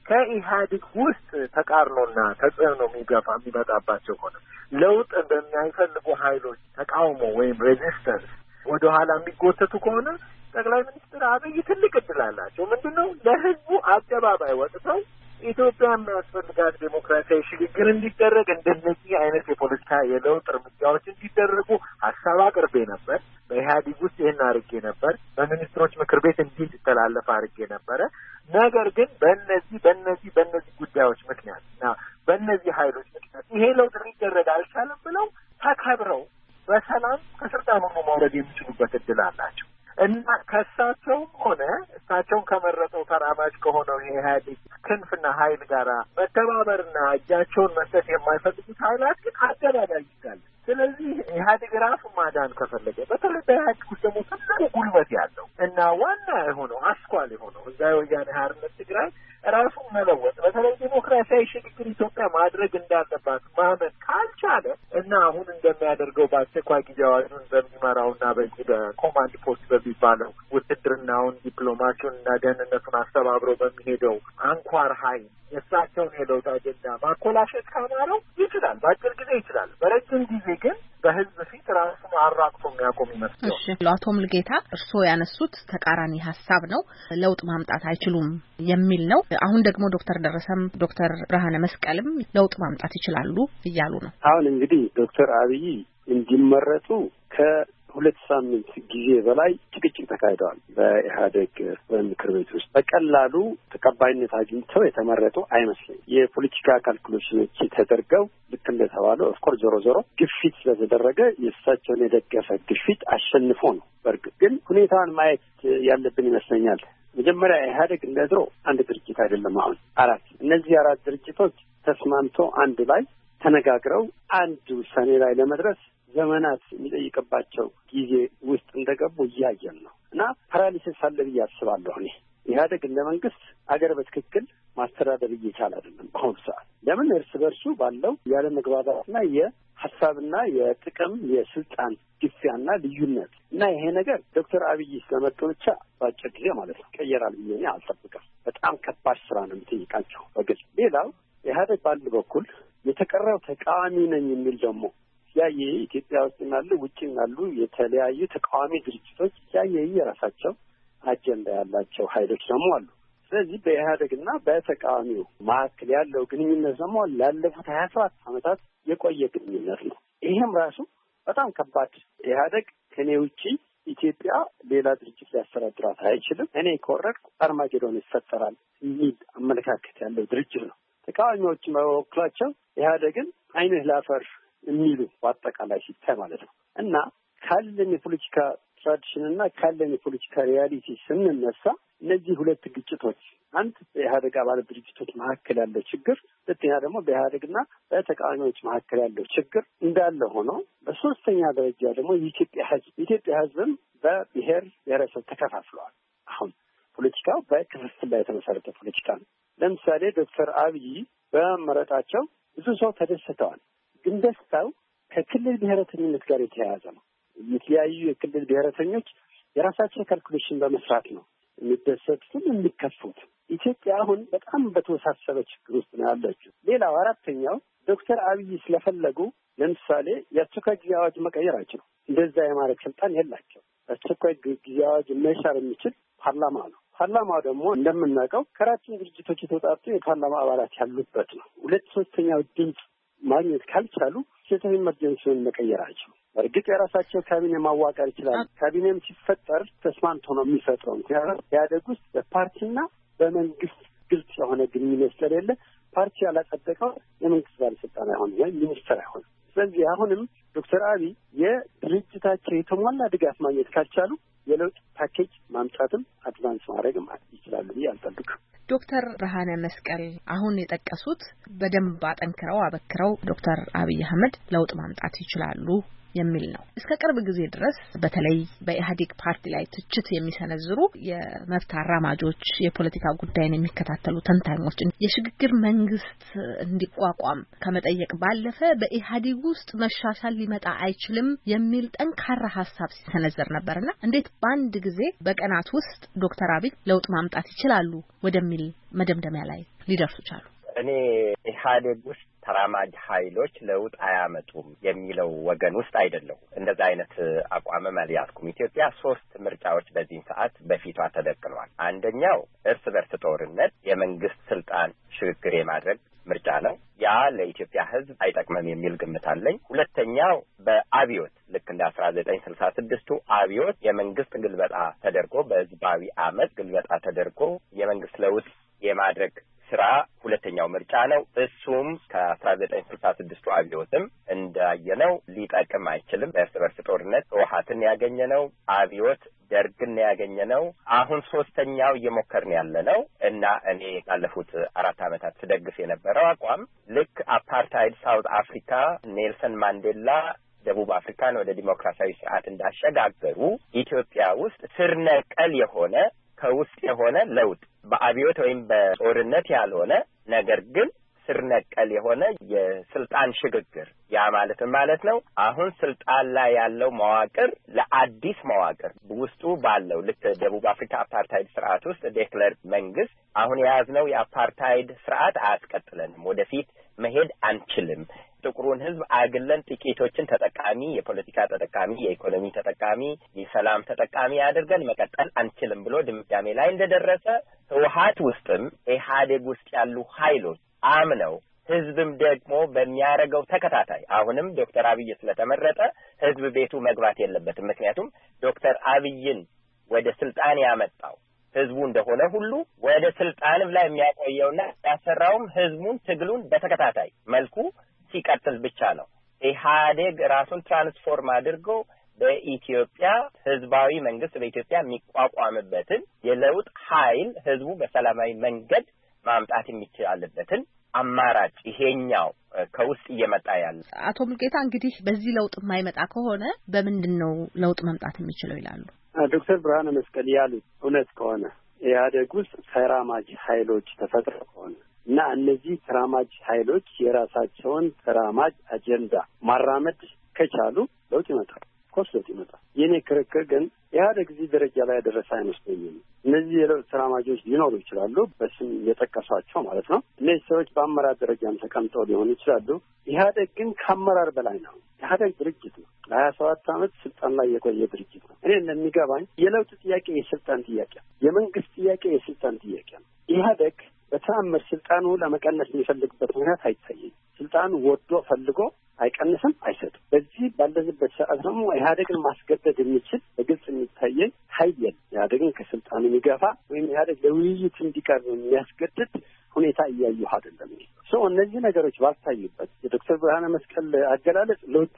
ከኢህአዴግ ውስጥ ተቃርኖና ተጽዕኖ የሚመጣባቸው ሆነ ለውጥ በሚያይፈልጉ ኃይሎች ተቃውሞ ወይም ሬዚስተንስ ወደኋላ የሚጎተቱ ከሆነ ጠቅላይ ሚኒስትር አብይ ትልቅ እድል አላቸው። ምንድነው? ለህዝቡ አደባባይ ወጥተው ኢትዮጵያ የሚያስፈልጋት ዴሞክራሲያዊ ሽግግር እንዲደረግ እንደነዚህ አይነት የፖለቲካ የለውጥ እርምጃዎች እንዲደረጉ ሀሳብ አቅርቤ ነበር። በኢህአዴግ ውስጥ ይህን አድርጌ ነበር። በሚኒስትሮች ምክር ቤት እንዲተላለፍ አድርጌ ነበረ። ነገር ግን በእነዚህ ጉዳዮች ምክንያት እና በእነዚህ ኃይሎች ምክንያት ይሄ ለውጥ ሊደረግ አልቻለም ብለው ተከብረው በሰላም ከስልጣን ሆኖ መውረድ የሚችሉበት እድል አላቸው እና ከእሳቸውም ሆነ እሳቸውን ከመረጠው ተራማጅ ከሆነው የኢህአዴግ ክንፍና ኃይል ጋር መተባበርና እጃቸውን መስጠት የማይፈልጉት ኃይላት ግን አደባባይ ይጋል። ስለዚህ ኢህአዴግ ራሱን ማዳን ከፈለገ በተለይ በኢህአዴግ ውስጥ ደግሞ ትልቅ ጉልበት ያለው እና ዋና የሆነው አስኳል የሆነው እዛ የወያኔ ሓርነት ትግራይ ራሱን መለወጥ በተለይ ዲሞክራሲያዊ ሽግግር ኢትዮጵያ ማድረግ እንዳለባት ማመን ካልቻለ እና አሁን እንደሚያደርገው በአስቸኳይ ጊዜ አዋጁን በሚመራውና በዚህ በኮማንድ ፖስት በሚባለው ውትድርናውን፣ ዲፕሎማሲውን እና ደህንነቱን አስተባብሮ በሚሄደው አንኳር ኃይል የእሳቸውን የለውጥ አጀንዳ ማኮላሸት ካማረው ይችላል፣ በአጭር ጊዜ ይችላል። በረጅም ጊዜ ግን በህዝብ ፊት ራሱን አራቅቶ የሚያቆም ይመስላል። እሺ፣ አቶ ሙልጌታ እርስዎ ያነሱት ተቃራኒ ሀሳብ ነው። ለውጥ ማምጣት አይችሉም የሚል ነው። አሁን ደግሞ ዶክተር ደረሰም ዶክተር ብርሃነ መስቀልም ለውጥ ማምጣት ይችላሉ እያሉ ነው። አሁን እንግዲህ ዶክተር አብይ እንዲመረጡ ከሁለት ሳምንት ጊዜ በላይ ጭቅጭቅ ተካሂደዋል በኢህአዴግ ምክር ቤት ውስጥ። በቀላሉ ተቀባይነት አግኝተው የተመረጡ አይመስለኝም። የፖለቲካ ካልኩሌሽኖች ተደርገው ልክ እንደተባለው ኦፍኮርስ ዞሮ ዞሮ ግፊት ስለተደረገ የእሳቸውን የደገፈ ግፊት አሸንፎ ነው። በእርግጥ ግን ሁኔታውን ማየት ያለብን ይመስለኛል። መጀመሪያ ኢህአዴግ እንደ ድሮ አንድ ድርጅት አይደለም። አሁን እነዚህ አራት ድርጅቶች ተስማምተው አንድ ላይ ተነጋግረው አንድ ውሳኔ ላይ ለመድረስ ዘመናት የሚጠይቅባቸው ጊዜ ውስጥ እንደገቡ እያየን ነው እና ፓራሊሲስ አለ ብዬ አስባለሁ። እኔ ኢህአዴግ እንደ መንግስት አገር በትክክል ማስተዳደር እየቻለ አይደለም በአሁኑ ሰዓት። ለምን? እርስ በርሱ ባለው ያለ መግባባትና የሀሳብና የጥቅም የስልጣን ግፊያና ልዩነት እና ይሄ ነገር ዶክተር አብይ ስለመጡ ብቻ በአጭር ጊዜ ማለት ነው ቀየራል ብዬ እኔ አልጠብቅም። በጣም ከባድ ስራ ነው የሚጠይቃቸው በግልጽ። ሌላው ኢህአዴግ በአንድ በኩል የተቀረው ተቃዋሚ ነኝ የሚል ደግሞ ያየ ኢትዮጵያ ውስጥ ያሉ ውጭም ያሉ የተለያዩ ተቃዋሚ ድርጅቶች ያየ የራሳቸው አጀንዳ ያላቸው ኃይሎች ደግሞ አሉ። ስለዚህ በኢህአዴግና በተቃዋሚው መካከል ያለው ግንኙነት ደግሞ ላለፉት 27 ዓመታት የቆየ ግንኙነት ነው። ይሄም ራሱ በጣም ከባድ። ኢህአዴግ ከኔ ውጪ ኢትዮጵያ ሌላ ድርጅት ሊያስተዳድራት አይችልም፣ እኔ ከወረድኩ አርማጌዶን ይፈጠራል የሚል አመለካከት ያለው ድርጅት ነው። ተቃዋሚዎችን በበኩላቸው ኢህአዴግን አይንህ ላፈር የሚሉ በአጠቃላይ ሲታይ ማለት ነው እና ካለን የፖለቲካ ትራዲሽን እና ካለን የፖለቲካ ሪያሊቲ ስንነሳ እነዚህ ሁለት ግጭቶች፣ አንድ በኢህአዴግ አባል ድርጅቶች መካከል ያለው ችግር፣ ሁለተኛ ደግሞ በኢህአዴግና በተቃዋሚዎች መካከል ያለው ችግር እንዳለ ሆኖ በሶስተኛ ደረጃ ደግሞ የኢትዮጵያ ሕዝብም በብሔር ብሔረሰብ ተከፋፍለዋል። አሁን ፖለቲካው በክፍፍል ላይ የተመሰረተ ፖለቲካ ነው። ለምሳሌ ዶክተር አብይ በመመረጣቸው ብዙ ሰው ተደስተዋል። ግን ደስታው ከክልል ብሔረተኝነት ጋር የተያያዘ ነው። የተለያዩ የክልል ብሔረተኞች የራሳቸው ካልኩሌሽን በመስራት ነው የሚደሰቱት የሚከፉት። ኢትዮጵያ አሁን በጣም በተወሳሰበ ችግር ውስጥ ነው ያለችው። ሌላው አራተኛው ዶክተር አብይ ስለፈለጉ ለምሳሌ የአስቸኳይ ጊዜ አዋጅ መቀየር አይችሉም። እንደዛ የማድረግ ስልጣን የላቸው። አስቸኳይ ጊዜ አዋጅ መሻር የሚችል ፓርላማ ነው። ፓርላማው ደግሞ እንደምናውቀው ከአራቱም ድርጅቶች የተውጣጡ የፓርላማ አባላት ያሉበት ነው። 2/3 ድምፅ ማግኘት ካልቻሉ ስቴት ኢመርጀንሲውን መቀየር አይችሉም። በእርግጥ የራሳቸው ካቢኔ ማዋቀር ይችላል። ካቢኔም ሲፈጠር ተስማምቶ ነው የሚፈጥረው። ምክንያቱም ኢህአዴግ ውስጥ በፓርቲና በመንግስት ግልጽ የሆነ ግንኙነት ስለሌለ ፓርቲ ያላጸደቀው የመንግስት ባለስልጣን አይሆንም ወይም ሚኒስትር አይሆንም። ስለዚህ አሁንም ዶክተር አብይ የድርጅታቸው የተሟላ ድጋፍ ማግኘት ካልቻሉ የለውጥ ፓኬጅ ማምጣትም አድቫንስ ማድረግም ይችላሉ ብዬ አልጠብቅም። ዶክተር ብርሃነ መስቀል አሁን የጠቀሱት በደንብ አጠንክረው አበክረው ዶክተር አብይ አህመድ ለውጥ ማምጣት ይችላሉ የሚል ነው። እስከ ቅርብ ጊዜ ድረስ በተለይ በኢህአዴግ ፓርቲ ላይ ትችት የሚሰነዝሩ የመብት አራማጆች፣ የፖለቲካ ጉዳይን የሚከታተሉ ተንታኞች የሽግግር መንግስት እንዲቋቋም ከመጠየቅ ባለፈ በኢህአዴግ ውስጥ መሻሻል ሊመጣ አይችልም የሚል ጠንካራ ሀሳብ ሲሰነዘር ነበርና እንዴት በአንድ ጊዜ በቀናት ውስጥ ዶክተር አብይ ለውጥ ማምጣት ይችላሉ ወደሚል መደምደሚያ ላይ ሊደርሱ ቻሉ? እኔ ኢህአዴግ ውስጥ ተራማጅ ኃይሎች ለውጥ አያመጡም የሚለው ወገን ውስጥ አይደለሁም። እንደዛ አይነት አቋምም አልያዝኩም። ኢትዮጵያ 3 ምርጫዎች በዚህ ሰዓት በፊቷ ተደቅነዋል። አንደኛው እርስ በርስ ጦርነት የመንግስት ስልጣን ሽግግር የማድረግ ምርጫ ነው። ያ ለኢትዮጵያ ሕዝብ አይጠቅምም የሚል ግምት አለኝ። ሁለተኛው በአብዮት ልክ እንደ 1966ቱ አብዮት የመንግስት ግልበጣ ተደርጎ በህዝባዊ አመት ግልበጣ ተደርጎ የመንግስት ለውጥ የማድረግ ስራ ሁለተኛው ምርጫ ነው። እሱም ከ1966 አብዮትም እንዳየነው ሊጠቅም አይችልም። በእርስ በርስ ጦርነት ህወሓትን ያገኘነው አብዮት ደርግን ያገኘነው አሁን ሶስተኛው እየሞከርን ያለነው እና እኔ ባለፉት 4 ዓመታት ስደግፍ የነበረው አቋም ልክ አፓርታይድ ሳውት አፍሪካ ኔልሰን ማንዴላ ደቡብ አፍሪካን ወደ ዲሞክራሲያዊ ስርዓት እንዳሸጋገሩ ኢትዮጵያ ውስጥ ስር ነቀል የሆነ ከውስጥ የሆነ ለውጥ በአብዮት ወይም በጦርነት ያልሆነ ነገር ግን ስር ነቀል የሆነ የስልጣን ሽግግር ያ ማለት ነው። አሁን ስልጣን ላይ ያለው መዋቅር ለአዲስ መዋቅር ውስጡ ባለው ልክ ደቡብ አፍሪካ አፓርታይድ ስርዓት ውስጥ ዴክለር መንግስት አሁን የያዝነው የአፓርታይድ ስርዓት አያስቀጥለንም፣ ወደፊት መሄድ አንችልም፣ ጥቁሩን ህዝብ አግለን ጥቂቶችን ተጠቃሚ፣ የፖለቲካ ተጠቃሚ፣ የኢኮኖሚ ተጠቃሚ፣ የሰላም ተጠቃሚ አድርገን መቀጠል አንችልም ብሎ ድምዳሜ ላይ እንደደረሰ ህወሓት ውስጥም ኢህአዴግ ውስጥ ያሉ ኃይሎች አምነው ህዝብም ደግሞ በሚያረጋው ተከታታይ አሁንም ዶክተር አብይ ስለተመረጠ ህዝብ ቤቱ መግባት የለበትም። ምክንያቱም ዶክተር አብይን ወደ ስልጣን ያመጣው ህዝቡ እንደሆነ ሁሉ ወደ ስልጣንም ላይ የሚያቆየውና ያሰራውም ህዝቡን ትግሉን በተከታታይ መልኩ ሲቀጥል ብቻ ነው። ኢህአዴግ ራሱን ትራንስፎርም አድርጎ በኢትዮጵያ ህዝባዊ መንግስት በኢትዮጵያ የሚቋቋምበትን የለውጥ ኃይል ህዝቡ በሰላማዊ መንገድ ማምጣት የሚችልበትን አማራጭ ይሄኛው ከውስጥ እየመጣ ያለ። አቶ ሙልጌታ እንግዲህ በዚህ ለውጥ የማይመጣ ከሆነ በምንድነው ለውጥ መምጣት የሚችለው ይላሉ? ዶክተር ብርሃነ መስቀል ያሉት እውነት ከሆነ ኢህአዴግ ውስጥ ተራማጅ ኃይሎች ተፈጥረው ከሆነ እና እነዚህ ተራማጅ ኃይሎች የራሳቸውን ተራማጅ አጀንዳ ማራመድ ከቻሉ ለውጥ ይመጣል። ኮርስ ለውጥ ይመጣል። የኔ ክርክር ግን ኢህአዴግ እዚህ ደረጃ ላይ ያደረሰ አይመስለኝም። እነዚህ የለውጥ ተራማጆች ሊኖሩ ይችላሉ፣ በስም የጠቀሷቸው ማለት ነው። እነዚህ ሰዎች በአመራር ደረጃም ተቀምጠው ሊሆኑ ይችላሉ። ኢህአዴግ ግን ከአመራር በላይ ነው። ኢህአዴግ ድርጅት ነው። ለ27 ዓመት ስልጣን ላይ የቆየ ድርጅት ነው። እኔ እንደሚገባኝ የለውጥ ጥያቄ የስልጣን ጥያቄ፣ የመንግስት ጥያቄ የስልጣን ጥያቄ ነው። ኢህአዴግ በተአምር ስልጣኑ ለመቀነስ የሚፈልግበት ምክንያት አይታየኝ። ስልጣኑ ወዶ ፈልጎ አይቀንስም፣ አይሰጥም። በዚህ ባለንበት ሰዓት ደግሞ ኢህአዴግን ማስገደድ የሚችል በግልጽ የሚታየኝ ኃይል የለም። ኢህአዴግን ከስልጣኑ የሚገፋ ወይም ኢህአዴግ ለውይይት እንዲቀርብ የሚያስገድድ ሁኔታ እያየሁ አይደለም። እነዚህ ነገሮች ባልታዩበት የዶክተር ብርሃነ መስቀል አገላለጽ ለውጥ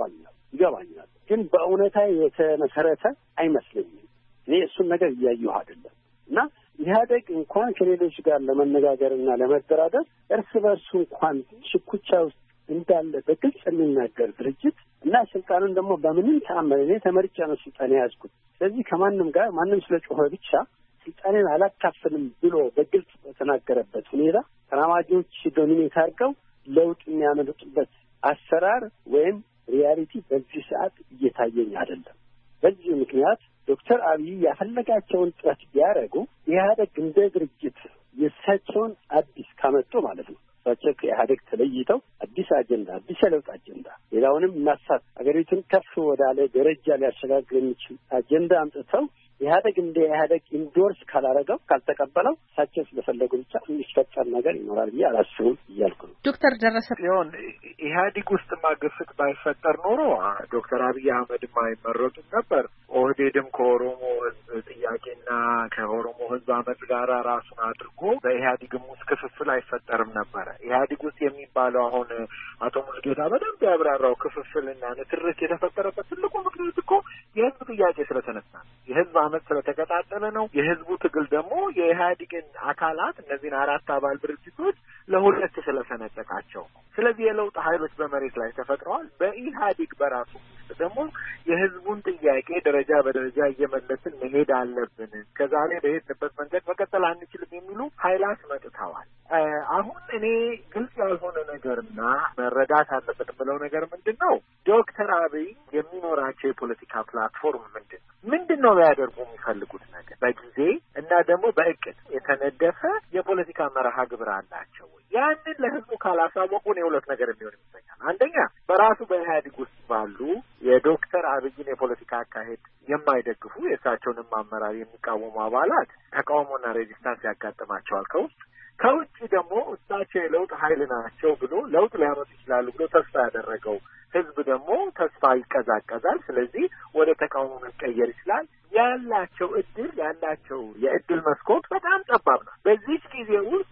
ይገባኛል፣ ግን በእውነታ የተመሰረተ አይመስለኝም። እኔ እሱን ነገር እያየሁ አይደለም እና ኢህአዴግ እንኳን ከሌሎች ጋር ለመነጋገርና ለመደራደር እርስ በርሱ እንኳን ሽኩቻ ውስጥ እንዳለ በግልጽ የሚናገር ድርጅት እና ስልጣኑን ደግሞ በምንም ተአምር እኔ ተመርጬ ነው ስልጣን የያዝኩት፣ ስለዚህ ከማንም ጋር ማንም ስለጮኸ ብቻ ስልጣኔን አላካፍልም ብሎ በግልጽ በተናገረበት ሁኔታ ተራማጆች ዶሚኔት አድርገው ለውጥ የሚያመጡበት አሰራር ወይም ሪያሊቲ በዚህ ሰዓት እየታየኝ አይደለም። በዚህ ምክንያት ዶክተር አብይ ያፈለጋቸውን ጥረት ቢያደርጉ ኢህአዴግ እንደ ድርጅት የእሳቸውን አዲስ ካመጡ ማለት ነው እሳቸው ከኢህአዴግ ተለይተው አዲስ አጀንዳ፣ አዲስ የለውጥ አጀንዳ ሌላውንም እናሳት አገሪቱን ከፍ ወዳለ ደረጃ ሊያሸጋግር የሚችል አጀንዳ አምጥተው ኢህአዴግ እንደ ኢህአዴግ ኢንዶርስ ካላረገው ካልተቀበለው እሳቸው ስለፈለጉ ብቻ የሚፈጠር ነገር ይኖራል ብዬ አላስብም እያልኩ ነው። ዶክተር ደረሰ ሲሆን ኢህአዴግ ውስጥማ ግፍት ባይፈጠር ኖሮ ዶክተር አብይ አህመድም አይመረጡም ነበር። ኦህዴድም ከኦሮሞ ህዝብ ጥያቄና ከኦሮሞ ህዝብ አመት ጋር ራሱን አድርጎ በኢህአዴግም ውስጥ ክፍፍል አይፈጠርም ነበረ። ኢህአዴግ ውስጥ የሚባለው አሁን አቶ ሙልጌታ በደንብ ያብራራው ክፍፍልና ንትርክ የተፈጠረበት ትልቁ ምክንያት እኮ የህዝብ ጥያቄ ስለተነሳ የህዝብ አመት ስለተቀጣጠለ ነው። የህዝቡ ትግል ደግሞ የኢህአዴግን አካላት እነዚህን 4 አባል ድርጅቶች ለሁለት ስለሰነጠቃቸው፣ ስለዚህ የለውጥ ኃይሎች በመሬት ላይ ተፈጥረዋል። በኢህአዴግ በራሱ ደግሞ የህዝቡን ጥያቄ ደረጃ በደረጃ እየመለስን መሄድ አለብን፣ ከዛሬ በሄድንበት መንገድ መቀጠል አንችልም የሚሉ ኃይላት መጥተዋል። አሁን እኔ ግልጽ ያልሆነ ነገርና መረዳት አለበት ብለው ነገር ምንድን ነው? ዶክተር አብይ የሚኖራቸው የፖለቲካ ፕላትፎርም ምንድን ነው ያደርጉ የሚፈልጉት ነገር በጊዜ እና ደግሞ በእቅድ የተነደፈ የፖለቲካ መርሃ ግብር አላቸው። ያንን ለህዝቡ ካላሳወቁን የሁለት ነገር የሚሆን ይመስለኛል። አንደኛ በራሱ በኢህአዴግ ውስጥ ባሉ የዶክተር አብይን የፖለቲካ አካሄድ የማይደግፉ የእሳቸውንም አመራር የሚቃወሙ አባላት ተቃውሞና ሬዚስታንስ ያጋጥማቸዋል ከውጭ ደግሞ እሳቸው የለውጥ ኃይል ናቸው ብሎ ለውጥ ሊያመጡ ይችላሉ ብሎ ተስፋ ያደረገው ህዝብ ደግሞ ተስፋ ይቀዛቀዛል። ስለዚህ ወደ ተቃውሞ መቀየር ይችላል። ያላቸው የእድል መስኮት በጣም ጠባብ ነው። በዚህ ጊዜ ውስጥ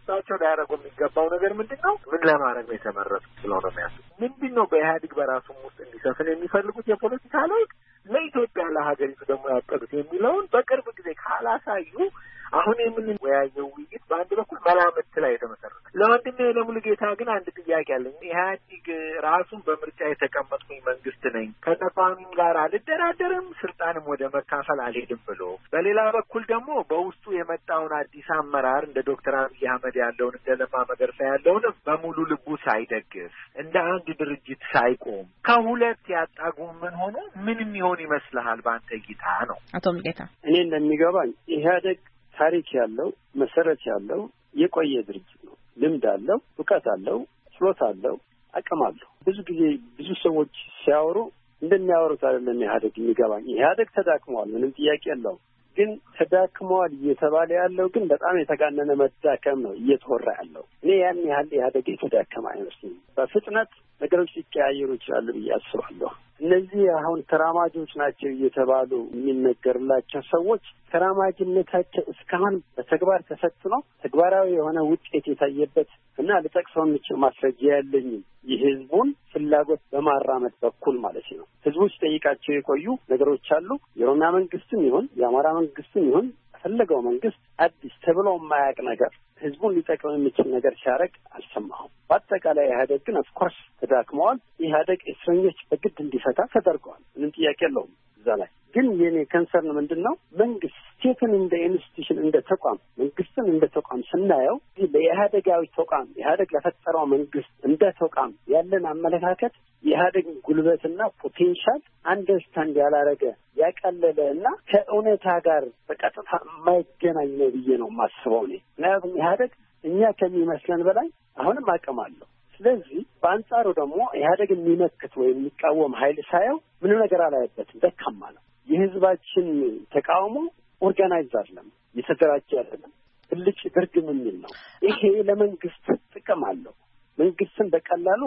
እሳቸው ሊያደርጉ የሚገባው ነገር ምንድነው? ምን ለማድረግ ነው የተመረጡት ብለው ነው የሚያስቡት? ምንድነው በኢህአዴግ በራሱም ውስጥ እንዲሰፍን የሚፈልጉት የፖለቲካ ለውጥ ለኢትዮጵያ ለሀገሪቱ ደግሞ ያቀዱት የሚለውን በቅርብ ጊዜ ካላሳዩ አሁን የምንወያየው ውይይት በአንድ በኩል መላምት ላይ የተመሰረተ። ለወንድሜ ለሙሉጌታ ግን አንድ ጥያቄ አለኝ። ኢህአዴግ ራሱን በምርጫ የተቀመጥኩኝ መንግስት ነኝ፣ ከተቃዋሚም ጋር አልደራደርም፣ ስልጣንም ወደ መካፈል አልሄድም ብሎ በሌላ በኩል ደግሞ በውስጡ የመጣውን አዲስ አመራር እንደ ዶክተር አብይ አህመድ ያለውን እንደ ለማ መገርሳ ያለውንም በሙሉ ልቡ ሳይደግፍ እንደ አንድ ድርጅት ሳይቆም ከሁለት ያጣ ጎመን ሆኖ ምንም ይሆን ይመስልሃል በአንተ እይታ ነው? አቶ ሙሉጌታ እኔ እንደሚገባኝ ኢህአዴግ ታሪክ ያለው መሰረት ያለው የቆየ ድርጅት ነው። ልምድ አለው፣ እውቀት አለው፣ ችሎታ አለው፣ አቅም አለው። ብዙ ጊዜ ብዙ ሰዎች ሲያወሩ እንደሚያወሩት አይደለም ኢህአዴግ የሚገባኝ። ኢህአዴግ ተዳክመዋል፣ ምንም ጥያቄ የለውም። ግን ተዳክመዋል እየተባለ ያለው ግን በጣም የተጋነነ መዳከም ነው እየተወራ ያለው። እኔ ያን ያህል ኢህአዴግ የተዳከመ አይመስልም። በፍጥነት ነገሮች ሊቀያየሩ ይችላሉ ብዬ አስባለሁ። እነዚህ አሁን ተራማጆች ናቸው እየተባሉ የሚነገርላቸው ሰዎች ተራማጅነታቸው እስካሁን በተግባር ተፈትኖ ተግባራዊ የሆነ ውጤት የታየበት እና ልጠቅሰው የምችል ማስረጃ ያለኝም የህዝቡን ፍላጎት በማራመድ በኩል ማለት ነው። ህዝቡ ሲጠይቃቸው የቆዩ ነገሮች አሉ። የኦሮሚያ መንግስትም ይሁን የአማራ መንግስትም ይሁን ፈለገው መንግስት አዲስ ተብሎ የማያውቅ ነገር ህዝቡን ሊጠቅም የሚችል ነገር ሲያደርግ አልሰማሁም። በአጠቃላይ ኢህአዴግ ግን ኦፍኮርስ ተዳክመዋል። ኢህአዴግ እስረኞች በግድ እንዲፈታ ተደርገዋል። ምንም ጥያቄ የለውም። እዛ ላይ ግን የኔ ከንሰርን ምንድን ነው? መንግስት ስቴትን እንደ ኢንስቲትዩሽን እንደ ተቋም መንግስትን እንደ ተቋም ስናየው ለኢህአዴጋዊ ተቋም ኢህአዴግ ለፈጠረው መንግስት እንደ ተቋም ያለን አመለካከት የኢህአዴግ ጉልበትና ፖቴንሻል አንደርስታንድ ያላረገ ያቀለለ እና ከእውነታ ጋር በቀጥታ የማይገናኝ ነው ብዬ ነው የማስበው እኔ። ምክንያቱም ኢህአዴግ እኛ ከሚመስለን በላይ አሁንም አቅም አለው። ስለዚህ በአንጻሩ ደግሞ ኢህአዴግ የሚመክት ወይም የሚቃወም ኃይል ሳየው ምንም ነገር አላየበትም። ደካማ ነው። የህዝባችን ተቃውሞ ኦርጋናይዝ አይደለም፣ የተደራጀ አይደለም፣ ብልጭ ድርግም የሚል ነው። ይሄ ለመንግስት ጥቅም አለው። መንግስትን በቀላሉ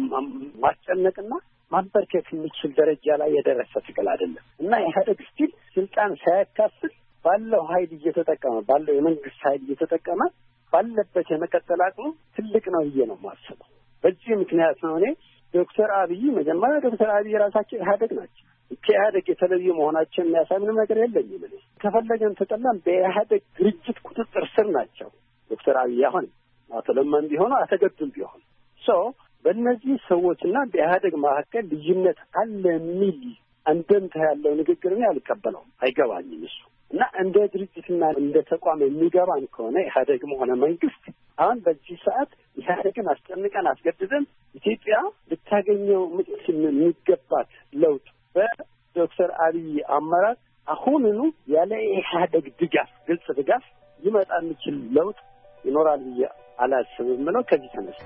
ማስጨነቅና ማንበርከክ የሚችል ደረጃ ላይ የደረሰ ትግል አይደለም እና ኢህአዴግ ስቲል ስልጣን ሳያካፍል ባለው ኃይል እየተጠቀመ ባለው የመንግስት ኃይል እየተጠቀመ ባለበት የመቀጠል አቅሙ ትልቅ ነው ብዬ ነው የማስበው። በዚህ ምክንያት ነው እኔ ዶክተር አብይ መጀመሪያ ዶክተር አብይ ራሳቸው ኢህአዴግ ናቸው። ከኢህአዴግ የተለዩ መሆናቸው የሚያሳይ ምንም ነገር የለኝም። እኔ ከፈለገን ተጠላም በኢህአዴግ ድርጅት ቁጥጥር ስር ናቸው ዶክተር አብይ አሁን አቶ ለማም ቢሆኑ አተገዱም ቢሆን በእነዚህ ሰዎችና በኢህአዴግ መካከል ልዩነት አለ የሚል አንደምታ ያለው ንግግር ነው አልቀበለውም፣ አይገባኝም እሱ እና እንደ ድርጅትና እንደ ተቋም የሚገባን ከሆነ ኢህአዴግም ሆነ መንግስት አሁን በዚህ ሰዓት ኢህአዴግን አስጨንቀን አስገድደን ኢትዮጵያ ልታገኘው የሚገባት ለውጥ በዶክተር አብይ አመራር አሁኑኑ ያለ ኢህአዴግ ድጋፍ ግልጽ ድጋፍ ሊመጣ የሚችል ለውጥ ይኖራል ብዬ አላስብም ነው። ከዚህ ተነሳ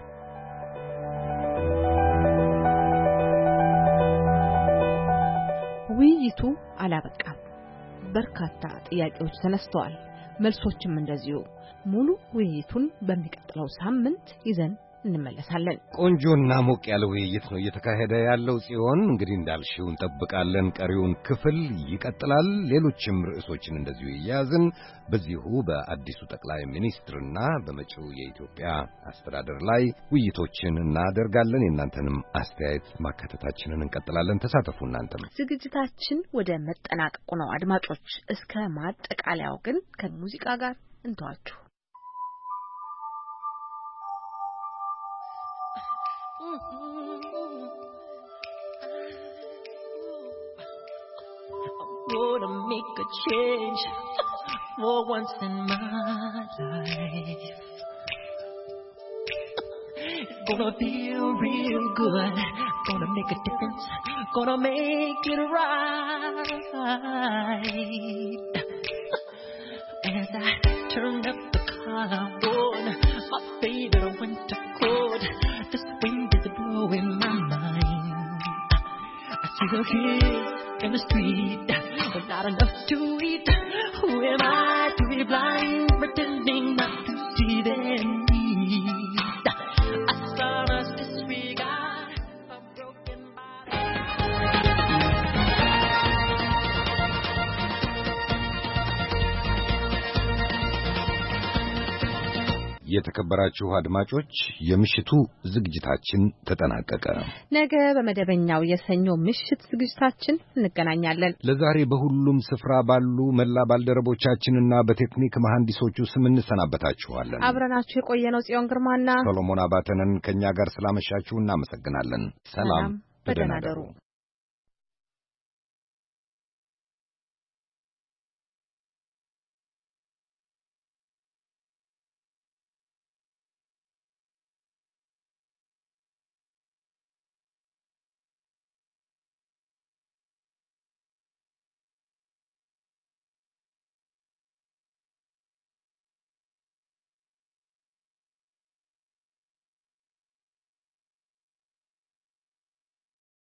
ውይይቱ አላበቃም። በርካታ ጥያቄዎች ተነስተዋል፣ መልሶችም እንደዚሁ። ሙሉ ውይይቱን በሚቀጥለው ሳምንት ይዘን እንመለሳለን። ቆንጆና ሞቅ ያለ ውይይት ነው እየተካሄደ ያለው ጽዮን። እንግዲህ እንዳልሽው እንጠብቃለን። ቀሪውን ክፍል ይቀጥላል። ሌሎችም ርዕሶችን እንደዚሁ ይያዝን በዚሁ በአዲሱ ጠቅላይ ሚኒስትርና በመጪው የኢትዮጵያ አስተዳደር ላይ ውይይቶችን እናደርጋለን። የእናንተንም አስተያየት ማካተታችንን እንቀጥላለን። ተሳተፉ። እናንተም ዝግጅታችን ወደ መጠናቀቁ ነው አድማጮች። እስከ ማጠቃለያው ግን ከሙዚቃ ጋር እንተዋችሁ። I'm gonna make a change for once in my life. It's gonna feel real good. Gonna make a difference. Gonna make it right. As I turn up the collar on my favorite winter coat, this wind is blowing my mind. I see the kids in the street, but not enough to eat. Who am I to be blind, pretending not to see their need? I saw us disregard a broken body. የተከበራችሁ አድማጮች የምሽቱ ዝግጅታችን ተጠናቀቀ። ነገ በመደበኛው የሰኞ ምሽት ዝግጅታችን እንገናኛለን። ለዛሬ በሁሉም ስፍራ ባሉ መላ ባልደረቦቻችንና በቴክኒክ መሐንዲሶቹ ስም እንሰናበታችኋለን። አብረናችሁ የቆየነው ጽዮን ግርማና ሰሎሞን አባተንን ከእኛ ጋር ስላመሻችሁ እናመሰግናለን። ሰላም፣ በደህና እደሩ።